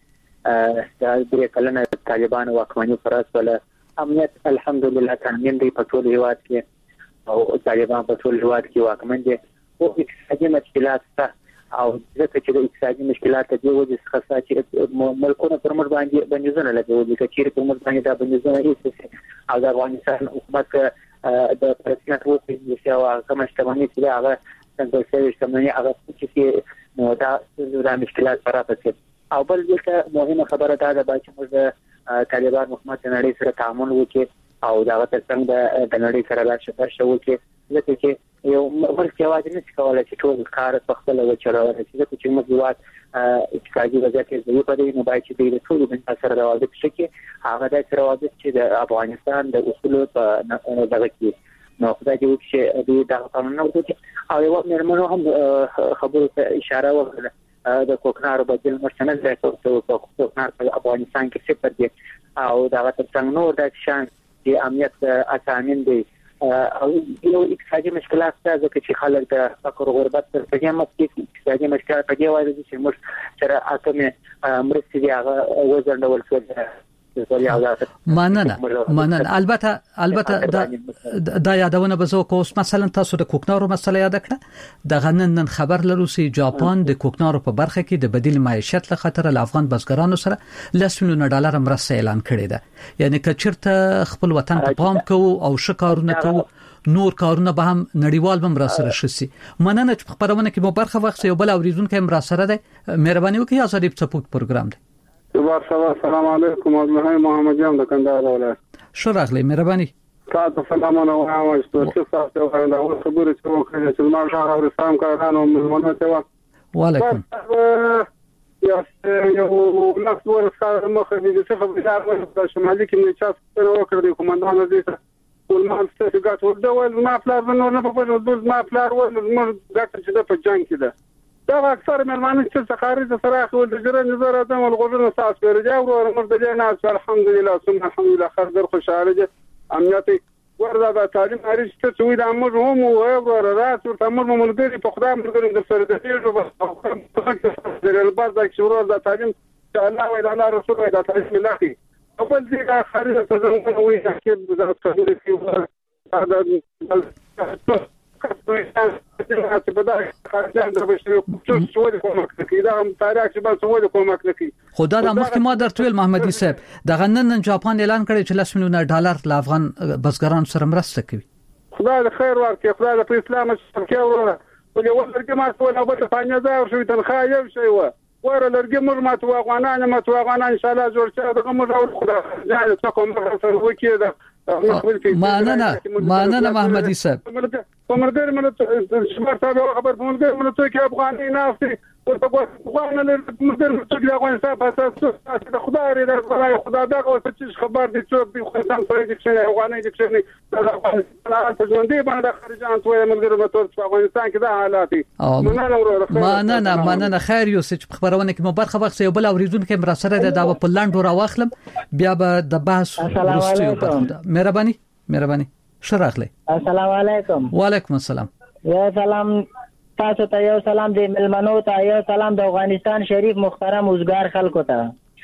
کې د درې کلنه طالبانو واکمني پر اساس امنیت الحمدلله تامین دی په ټول هیواد کې او طالبان په ټول هیواد کې واکمن دي او اقتصادي مشکلات او ځکه چې د اقتصادي مشکلات د وجې څخه چې ملکونه پر موږ باندې بندیزونه لګولي چې پر موږ باندې دا بندیزونه هیڅ او د افغانستان حکومت د پرسنټ وو چې هغه کوم شتمنۍ چې هغه څنګه چې شتمنۍ هغه چې نو دا مشکلات راځي او بل څه مهمه خبره ده چې موږ طالبان حکومت نړۍ سره تعامل وکړي او دا څنګه د نړۍ سره راشه وکړي چې یو ورته واځي نه کولای چې ټول کار په خپل وچړاوي چې موږ یو اقتصادي وضعیت زیات پدې نو باید چې د ټول د سره راوځي چې هغه د راوځي چې د افغانستان د اصول په دغه کې نو خدای دې وکړي دا قانون وکړي او یو مرمنو هم خبرو ته اشاره وکړه د کوکنارو بدل مرشنه د کوکنار په افغانستان کې څه پدې او دا څنګه نور د شان د امنیت اسامین دی او یو اقتصادي مشکلات ځکه چې خلک د فقر او غربت تر څنګ مسکې اقتصادي مشکلات په دې وایي چې موږ سره اتمه مرستې هغه وزن ډول څه مننه البته دا یادونه به زو کوس مثلا تاسو د کوکنارو مسله یاد کړه د غنن خبر لرو سي جاپان د کوکنارو په برخه کې د بدیل معیشت له خاطر افغان بزګرانو سره $1 ملیون مرسته اعلان کړی ده یعنی کچرته خپل وطن ته پام کوو او شکارونه کوو نور کارونه به هم نړیوال بم را سره شسي مننه چې خبرونه کې مو برخه وخت یو بل اوریدونکو هم را سره ده مهرباني وکړئ آزادی په سپوږ پروګرام دی السلام علیکم عبدالله محمد جان د کندهار ولایت شو راغلی مهرباني تاسو سلامونه وایم چې تاسو ته د خبرې څو کړئ چې ما ښه او رسام کارانو ملمنه ته وعلیکم یو نفس ورسره مخه دي چې په بشار د شمالي کې نه چا څه وکړي کومندان دې ولمن ستګات ورډول ما پلار نه په پدوز ما پلار ول موږ ګټه چې په جنگ کې ده دا اکثر ملمانه چې خارج سره خو د جره نظر ادم الغوزن اساس ورجا ورمر د جناس الحمدلله ثم الحمدلله خير خوشاله امنیتي وردا د تعلیم هریڅ ته څوی د امر هم او ور راس ورته امر ملګری په خدای مرګ د سره د پیژو په الباز د شروع د تعلیم چې الله او الله رسول د تعلیم الله اول دې کا خارج ته څنګه وي چې د څه کې دا خدا د مخکې ما درته ویل محمدي صاحب د غنن جاپان اعلان کړی چې $1 ملیون ل افغان بزګرانو سره مرسته کوي خدای د خیر ورکړي خدای د اسلام شرکه ورونه ولې ورګه ما څو نه بده پانځه ځای شو تنخواه یو شی و ور لرګي مر ما تو افغانان ان شاء الله جوړ شي دغه مر او خدای جان څه کوم سره وکړي مننه محمدي صاحب کومردر مله شمار تابع خبر کومردر مله څه کې افغاني نافتي ورته افغان له کومردر څه کې افغانستان په اساس د خدای رضا خدای دا او څه خبر دي څوک به خدای سره دي چې افغاني دي چې د افغانستان په ژوندې باندې خارجان توې ملګری متور په افغانستان کې دا حالات مننه خیر یو څه خبرونه کې مو برخه وخت یو بل اوریدونکو مر سره دا په لاندو را واخلم بیا به د بحث ورستیو مهرباني شراخله السلام علیکم وعلیکم السلام یا سلام تاسو ته یو سلام دی ملمنو ته یو سلام د افغانستان شریف محترم اوسګار خلکو ته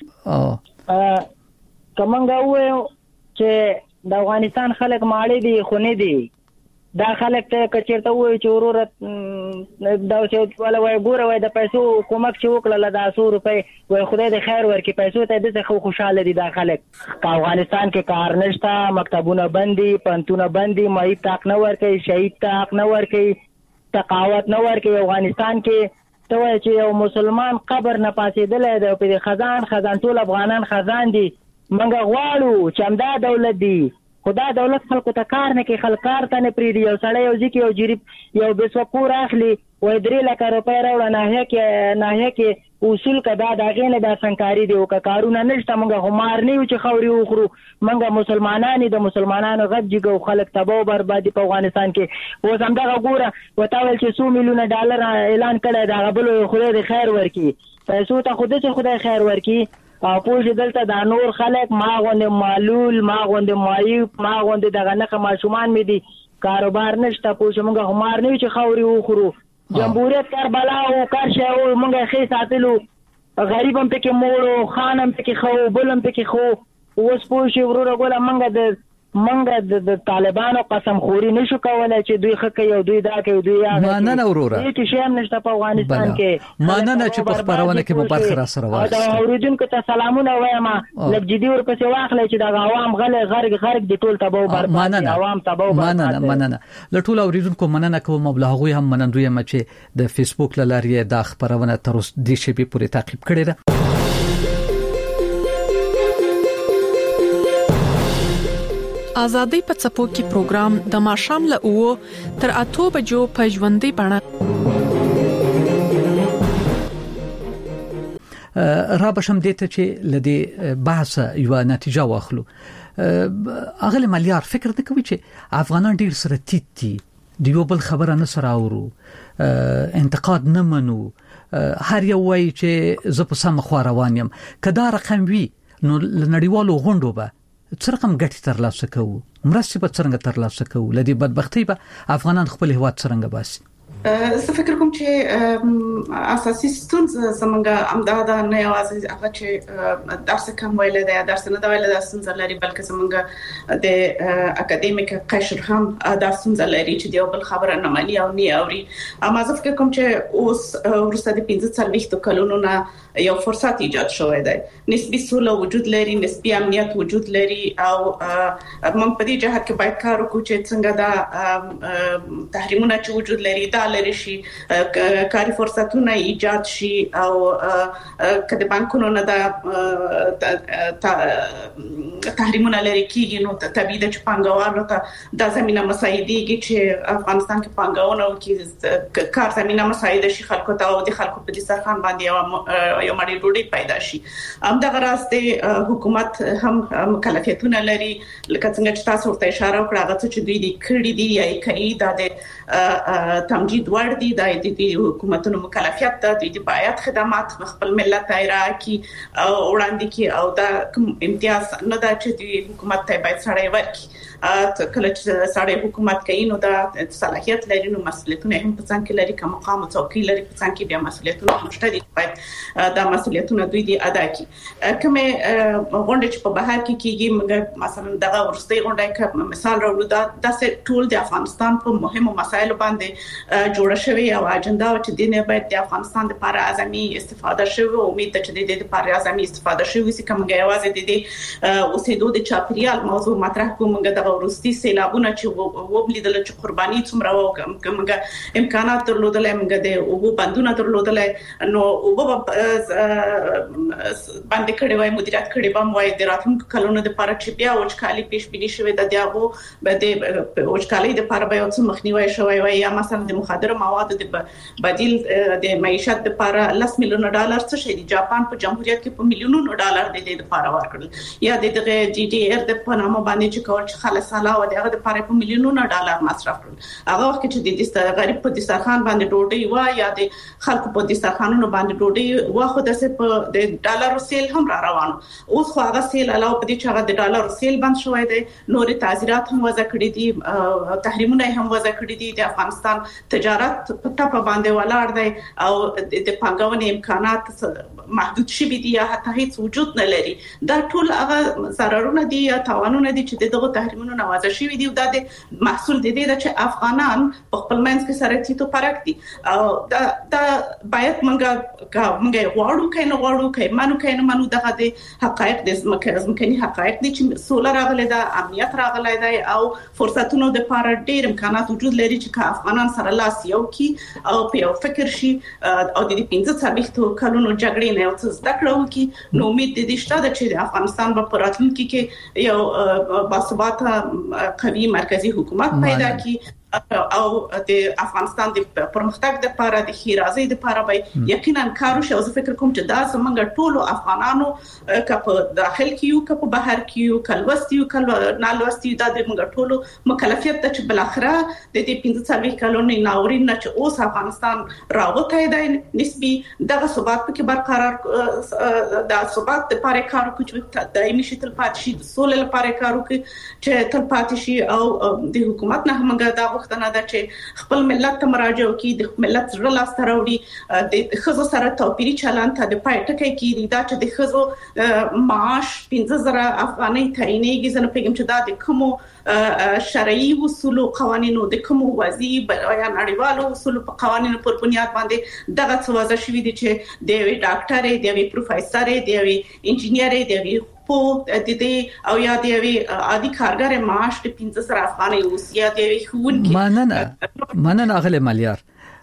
کومنګ وایو چې د افغانستان خلک ماړي دي خوني دي دا خلک ته کچیرته وایي چې ورورت دا چې ولا وای ګوره وای د پیسو کومک چې وکړه د 100 روپۍ وای خدای د خیر ورکړي پیسو ته د څه خوشاله دي دا خلک په افغانستان کې کار نشته مکتبونه بندي پنتونه بندي مې تاک نه ورکړي شهید تاک نه ورکړي تقاوت نه ورکړي افغانستان کې ته وای چې یو مسلمان قبر نه پاسېدل دی په خزان ټول افغانان خزان دي منګه غواړو چې امدا دولت دی خدا دولت خلکو ته کار نه کوي خلک کار ته نه پریدي یو سړی یو ځکه یو جریب یو بسوپور اخلي وای 3 لک روپۍ راوړه نه کې اصول کدا داغه نه د سنکاري دی او کارونه نشته مونږه همار نه یو چې خوري وخرو مونږه مسلمانانی د مسلمانانو غږ جګو خلک تباہ او بربادي په افغانستان کې و زمدا ګوره وتاول چې $100 ملیون اعلان کړی دا غبل خدای د خیر ورکي پیسو ته خدای خیر ورکي او پوه دلته د نور خلک ما غوند معلول ما غوند مایوب ما غوند دغه نه ماشومان مې دي کاروبار نشته پوه مونږه همار نه چې خوري وخرو جمهوریت کربلا او کرشه او مونږه خې ساتلو غریبم پکې موړو خانم پکې خو بلم پکې خو اوس پوه شي ورور غوله منګه د طالبانو قسم خوري نشو کولای چې دوی خکه یو دوی دا کوي دوی یا مننه وروره هیڅ شی هم نشته په افغانستان کې مننه چې په خبرونه کې مو برخه را سره واخلئ دا اوریدونکو ته سلامونه وایم لږ جدي ورپسې واخلئ چې دا عوام غرق دي ټول تباہ برباد عوام تباہ برباد مننه لټول اوریدونکو مننه کوم مبلغوي هم منندوی م چې د فیسبوک لارې د خبرونه تر اوسه د شی به پوری تعقیب کړی ده آزادۍ په څپو کې پروګرام د ماشام له 9 تر 8 بجو په ژوندۍ بڼه را بشم دته چې لدی بحث یو نتیجه واخلو اغلی مليار فکر نه کوي چې افغانان ډیر سره تیتی دیو بل خبره نه سره اورو انتقاد نه منو هر یو وای چې زه په سم خو روان یم کدا رقم وی نو لنړیوالو غونډو به څرقم ګټي تر لاسه کوو مرسته به څنګه تر لاسه کوو لدی بدبختی به افغانان خپل هواد څنګه باسي زه فکر کوم چې اساسي ستونزه زمونږه امداد نه یوازې هغه چې درس کم ویل دی درس نه دا ویل د ستونزه لري بلکې زمونږه د اکیډمیک قشر هم د ستونزه لري چې دی بل خبره نه مانی او نه اوري اما زه فکر کوم چې اوس ورسته د 15 کلونو نه یو فرصت ایجاد شوی دی نسبی سوله وجود لري نسبی امنیت وجود لري او موږ په دې جهت کې باید کار وکړو چې څنګه دا تحریمونه چې وجود لري دا لري شي کاري فرصتونه ایجاد شي او کله بانکونو نه دا تحریمونه لري کیږي نو طبيعي د پانګوالو ته د زمينه مساعدېږي چې افغانستان کې پانګونه وکړي کار زمينه مساعده شي خلکو ته او د خلکو په دې سرخان باندې یو مړی ډوډۍ پیدا شي همدغه راسته حکومت هم مکلفیتونه لري لکه څنګه چې تاسو ورته اشاره وکړه هغه چې دوی د کړي دي یا کوي د تمجید ور دي د حکومتونو مکلفیت ده د باید خدمات خپل ملت ته راکړي او وړاندې کی او دا امتیاز نه دا چې د حکومت ته باید سړی ورکړي کله چې سړی حکومت کوي نو دا صلاحیت لري نو مسؤلیتونه هم په ځان کې لري کوم مقام او څوکۍ لري په ځان کې بیا مسؤلیتونه هم شته دي باید دا مسؤلیتونه دوی دي ادا کړي کومه غونډه چې په بهر کې کیږي موږ مثلا دغه ورستي غونډه مثال راوړو دا ټول د افغانستان په مهمو مسایلو باندې جوړه شوی او اجنډا چې د نه باید د افغانستان لپاره اعظمي استفاده شوی او امید ته چې د لپاره اعظمي استفاده شوی چې کومه یوازې د اوسېدو د چاپریال موضوع مطرح کومه د ورستي سیلابونه چې وبلیدل چې قرباني څومره وکړه امکانات درلودل موږ د او بندونه درلودل نو او باندې کړي وای مدیریت کړي به موای د راتلونکو کلونو د لپاره چې بیا وچکالي پیش بینی شوی د دیغو به د وچکالي د لپاره به څه مخنیوي شوی وای یا مثلا د مخدره موادو د بدیل د معیشت د لپاره $10 میلیون څه شي د جاپان په جمهوریت کې په میلیونونو ډالر د دې لپاره ورکړل یا د جی ډی ار د پنامه باندې چې کول چې خلاصاله و دغه د لپاره په میلیونونو ډالر مصرف کړل هغه وخت چې د غریب په دسترخوان باندې ډوډۍ و یا د خلکو په دسترخوانونو باندې ډوډۍ و خو د ډالر سیل هم را روانو اوس خو هغه سیل علاوه په دې چې هغه د ډالر سیل بند شوی دی نور تعزیرات هم وضع کړی دي تحریمونه هم وضع کړی دي د افغانستان تجارت په ټاپه باندې ولاړ دی او د پانګونې امکانات محدود شوي دي یا حتی هیڅ وجود نه لري دا ټول هغه ضررونه دي یا تاوانونه دي چې دغه تحریمونو نوازه شوي دي او دا د محصول د دې چې افغانان په خپل منځ کې سره تیتو پرک دي او دا باید منګه غواړو کینو غواړو کینو کینو منو دغه د حقایق د ځمکني حقایق دي چې سولر راغلي دا امنیت راغلي دا او فرصتونو د لپاره ډېر امکانات وجود لري چې افغانان سره لاس یو کی او په یو فکر شي او د 15 کلونو جګړې نه اوس زده کړو کی نو امید دې شته چې افغانستان په راتلونکي کې یو باثباته قوي مرکزی حکومت پیدا کی او د افغانستان د پرمختګ لپاره د خیرازي لپاره به یقینا کار وشي او زه فکر کوم چې دا زمونږ ټولو افغانانو کپ داخل کیو کپ بهر کیو کلوستیو نالوستیو دا د موږ ټولو مکلفیت ته چې بل اخره د دې 15 کلونو ناورین نه چې اوس افغانستان راوته دی نسبی دغه ثبات کې برقرار د ثبات لپاره کار کوي چې دایمي شي تل پاتې شي د سولې لپاره کار کوي چې تل پاتې شي او د حکومت نه موږ دا وختونه دا چې خپل ملت ته مراجعه وکړي د ملت زړه لاس ته راوړي د خزو سره توپیری چلند ته د پای ټکی کیږي دا چې د خزو معاش 15000 افغانۍ تعینېږي زنه پیغام چې دا د کومو شرعي اصول او قوانینو د کومو وضعي یا نړیوالو اصول په قوانینو پر بنیاد باندې دغه څه وضع شوی دي چې د وی ډاکټر دی وی پروفیسور دی وی انجینیر دی وی په د دې او یا دی عادي کارګر معاش د 15000 افغانۍ اوس یا دی خون مننه غل مالیار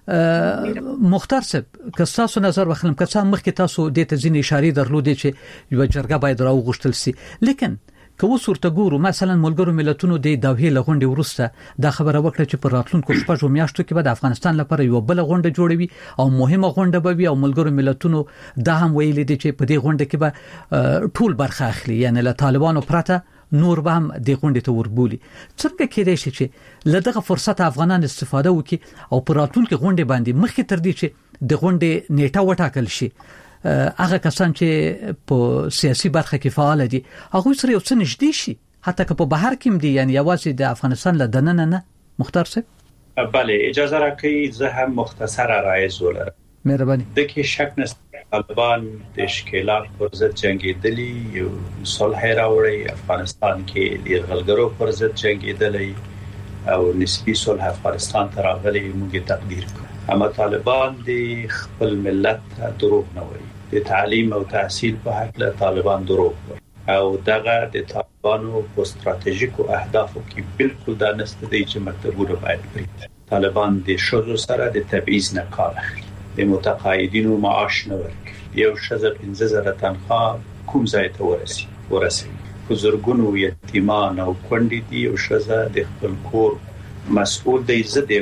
مختار صاحب که تاسو نظر وخلم که څه مخکې تاسو د تزین اشاره درلودې چې یو جرګه باید راوغشتل سي لیکن که وسورته ګورو مثلا ملګرو ملتونو د دوحې لغونډې ورسته دا خبره وکړه چې پر راتلونکو شپږو میاشتو کې به د افغانستان لپاره یو بل غونډه جوړوي او مهمه غونډه به وي او ملګرو ملتونو دا هم ویلي دي چې په دې غونډه کې به ټول برخه اخلي یعنی له طالبانو پرته نور به هم د غونډې ته وربولي څنګه کېدای شي چې لدغه فرصت افغانان استفاده وکړي او پر راتلونکو غونډې باندې مخکې تر دې چې د غونډې نیټه وټاکل شي هغه کسان چې په سیاسي برخه کې فعال دي هغه سره یو څه نږدې شي حتی که په بهر کې دي یعنی یوازې د افغانستان له دننه نه مختار صاحب بله اجازه راکړئ زه هم مختصره رایز ولرم. مهرباني. د کې شک نشته طالبان د اشکالات پر ضد جنگیدلی، یو صلح راوړی، افغانستان کې د غلګرو پر ضد جنگیدلی او نسبی صلح افغانستان ته راغلی، موږ تقدیر کوو. اما طالبان د خپل ملت دروغ نه وایي. د تعلیم او تحصیل په حق له طالبان دروغ وایي او دغه د طالبانو په ستراتیژیکو اهدافو کې بالکل دا نشته دی چې مکتبونه باید پرې. طالبان د شذو سره د تبعیض نه کار اخلي، د متقاعدینو معاش نه ورکوي، یو شذ 15,000 تنخواه کوم ځای ته ورسوي. بزرګونو یتیمان او کونډې دي، او شذ د خپل کور مسؤل دی. زه د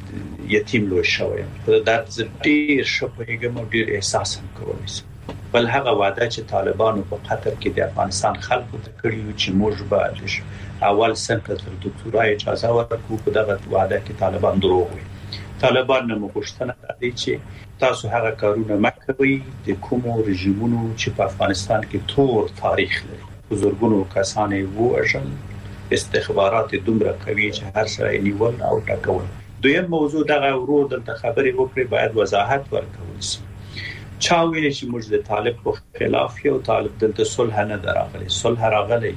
یتیم لوی شوی دا ډیر شپږم او ډیر احساس هم کوي. بل هغه وعده چې طالبانو په قطر کې د افغانستان خلکو ته کړی و چې موږ به اول سنټر تر ډاکټرای اجازه ورکړو، په دغه وعده کې طالبان دروغ وایي. طالبان نه مغشتنه دي چې تاسو هغه کارونه مکوئ د کومو رژیمونو چې په افغانستان کې تور تاریخ لري. بزرګونو کسان وو اجل استخبارات دومره کوي چې هر څه نیول او ټاکول. دویم موضوع دغه ورو دلته خبرې وکړي، باید وضاحت ورکول شي. چا ویل چې موږ د طالب په خلاف یو، طالب دلته صلح نه دراغلي. صلح راغلی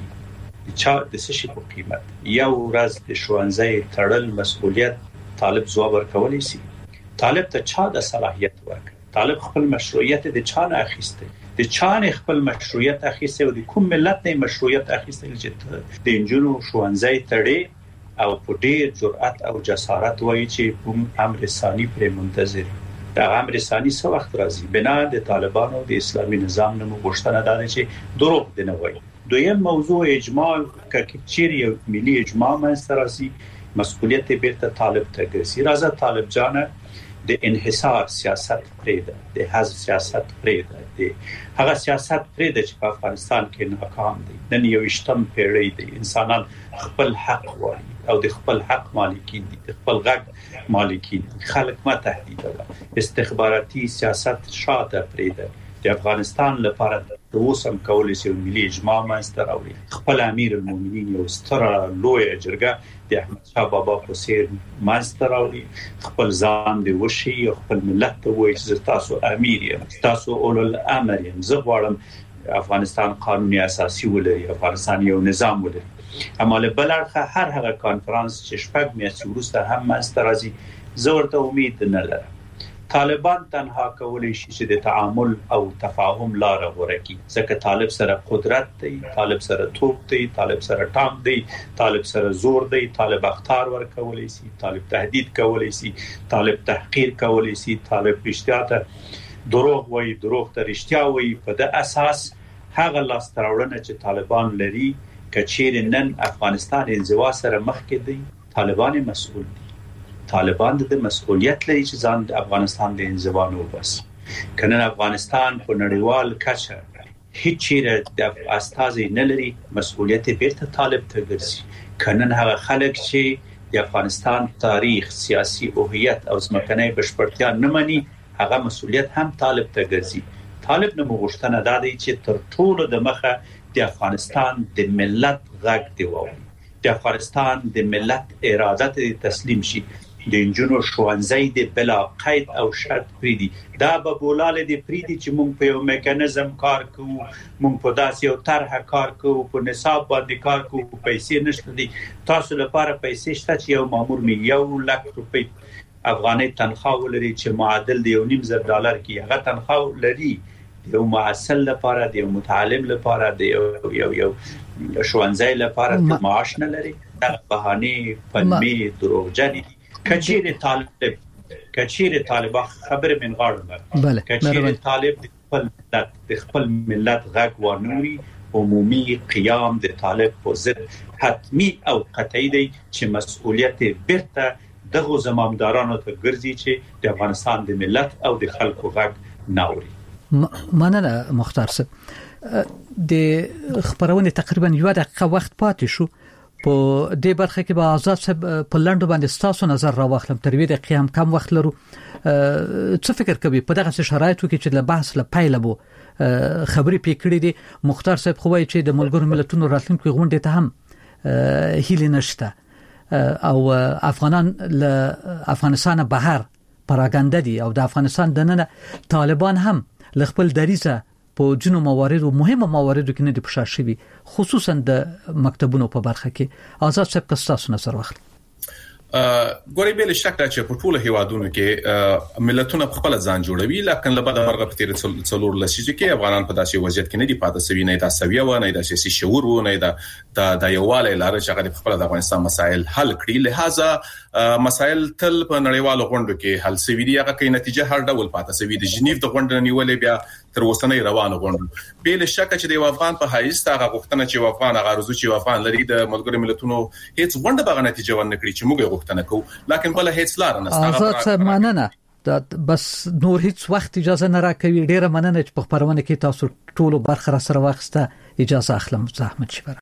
چا د څه شي په قیمت؟ یو ورځ د ښوونځي تړل مسؤلیت طالب ځواب ورکولی شي. طالب ته چا د صلاحیت ورکړ؟ طالب خپل مشروعیت د چا نه اخیسته؟ د چا نه خپل مشروعیت اخیسته او د کوم ملت نه مشروعیت اخیسته چې د انجونو ښوونځي تړي او په ډېر جرأت او جسارت وایي چې امر ثاني پر منتظر. دا امر ثاني څو وخت راځي؟ بنا د طالبانو د اسلامي نظام نه مغشتنه ده چې دروغ دی نه وایي. دویم موضوع اجماع کچيري یو ملي اجماع منځته راځي، مسؤلیت بیرته طالب ته ګرځي. راځه طالب جانه د انحصار سیاست پرېده، د حزب سیاست پرېده، د هغه سیاست پرېده چې په افغانستان کې ناکام دی. نن یو شتم پیړۍ دی، انسانان خپل حق غواړي او د خپل حق مالکین دي، د خپل غږ مالکین دي. خلک ما تهدیدوي. استخباراتي سیاست شاته پرېده. د افغانستان لپاره د اوسم کولای شي ملي اجماع منځته راوړي. خپل امیر المؤمنین یو ستره لوی جرګه د احمد شاه بابا په څیر منځته راوړي، خپل ځان دی وشي او خپل ملت ته وایي چې تاسو امیر یې، تاسو اول الامر یې. زه غواړم افغانستان قانوني اساسي ولري، افغانستان یو نظام ولري. اما له بل اړخه هر هغه کانفرنس چې شپږ میاشتې وروسته هم منځته راځي، زه ورته امید نه لرم. طالبان تنها کولای شي چې د تعامل او تفاهم لار غوره کړي، ځکه طالب سره قدرت دی، طالب سره توپ دی، طالب سره ټانک دی، طالب سره زور دی، طالب اختار ورکولای شي، طالب تهدید کولای شي، طالب تحقیر کولای شي، طالب رښتیا ته دروغ وایي، دروغ ته رښتیا وایي. په د اساس هغه لاس تراوړنه چې طالبان لري، کچیر نن افغانستان انزوا سره مخ کې دی، طالبان مسؤل دي. طالبان د مسؤلیت لري چې ځان د افغانستان د انزوا نه وباسي. کنه افغانستان په نړیوال کچه هیڅ چیرې د استازي نه لري، مسؤلیت بیرته طالب ته ګرځي. کنه هغه خلک چې د افغانستان تاریخ، سیاسي هویت او ځمکنۍ بشپړتیا نه مني، هغه مسؤلیت هم طالب ته ګرځي. طالب نه مغشتنه ده چې تر ټولو د مخه د افغانستان د ملت غږ دی وایي، د افغانستان د ملت اراده ته تسلیم شي. د انجونو ښوونځي د بلا قید او شرط پریدي. دا به بولاله د پریدي چې موږ په یو میکانیزم کار کوو، موږ په داسې یو طرح کار کوو، په نصاب باندې کار کوو، پیسې نشته دي. تاسو لپاره پیسې شته چې یو مامور می 1,00,000 روپۍ افغاني تنخواه ولري چې معادل دی $1,500 کې هغه تنخواه لري. یو معسل لپاره، د یو متعلم لپاره، د یو ښوونځي لپاره معاش نه لري. دا بهانه فني دروغجن دي. کچیر طالب خبر من غاړه، کچیر طالب د خپل ملت غږ ونوري، عمومي قیام د طالب په ضد حتمی او قطعي دی چې مسؤلیت بیرته دغه زمامدارانو ته ګرځي چې د افغانستان د ملت او د خلکو غږ ناوري. مننه مختار صاحب. د خبرونه تقریبا یو دقیقه وخت پاتې شو. په دې برخه کې به آزاد صاحب په لاندو باندې ستاسو نظر راوخلم. تر ویده قیام کم وخت لرو. څه فکر کوي په دغه شرایطو کې چې د بحث له پیله بو خبرې پکړې دي؟ مختار صاحب خو وایي چې د ملګرو ملتونو راتلونکو غونډې ته هم هیله نشته. او افغانان له افغانستان بهر پراګاندا دي او د افغانستان دننه طالبان هم خپل دریزه په جنو موارد او مهمه مواردو کې نه دي پښه شوي، خصوصا د مکتبونو په برخه کې. آزاد صاحب کستاسو نظر واخلي. ګورې بل شک چې په ټولو هیوادونو کې ملتونه خپل ځان جوړوي، لکه لبد مرغه په تیر څلور لسیزو کې افغانان په داسې وضعیت کې نه دي پاتې سوي، نه دا سویه و نه دا سیاسي شعور و نه دا د یوواله لاره چې هغه خپل د افغانستان مسایل حل کړي. لہذا مسایل تل په نړیوالو غونډو کې حل سوي دي، هغه کې نتیجه هر ډول پاتې سوي دي. جنیو د غونډې نیولې بیا تر اوسنۍ روانه غونډه بل شک چې د افغان په حیث هغه غوښتنه چې افغان هغه رزو چې افغان لري د ملګرو ملتونو هیڅ غونډه به نتیجه ونه کړي چې موږ غوښتنه کوو، لکه بل هیڅ لار نه ستاره. آزاد مننه دا بس نور هیڅ وخت اجازه نه راکوي. ډیره مننه چې په خبرونه کې تاسو ټولو برخه را سره واخسته. اجازه اخلم. زحمت شي.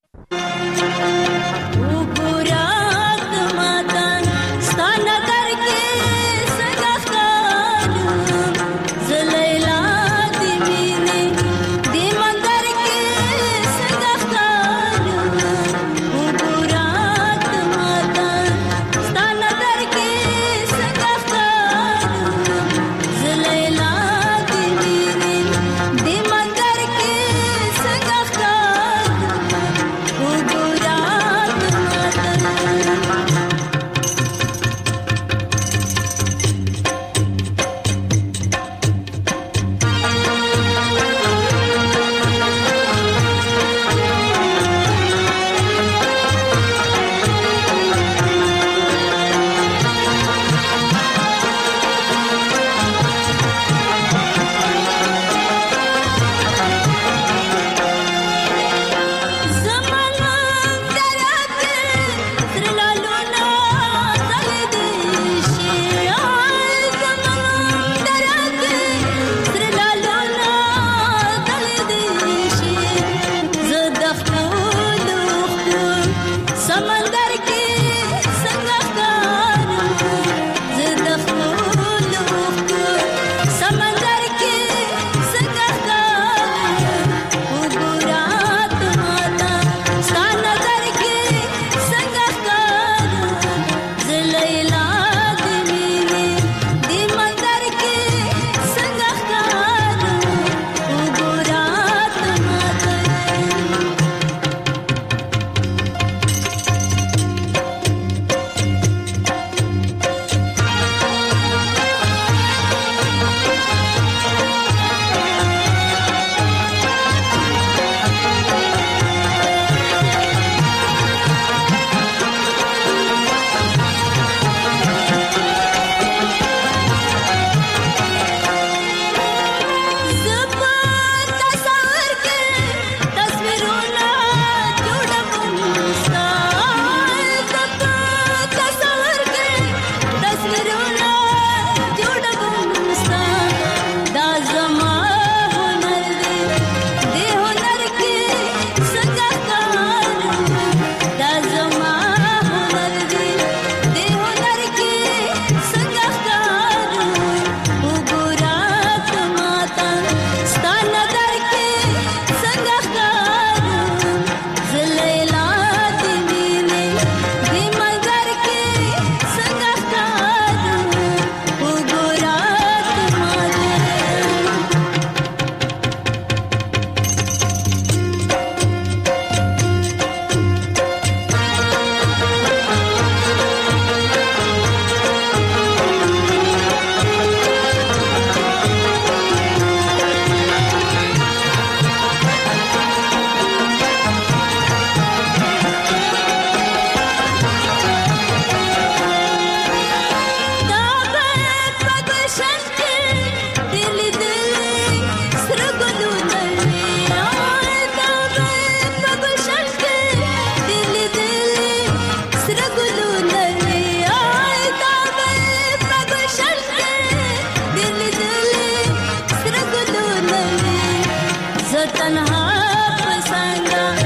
تنها پسنگا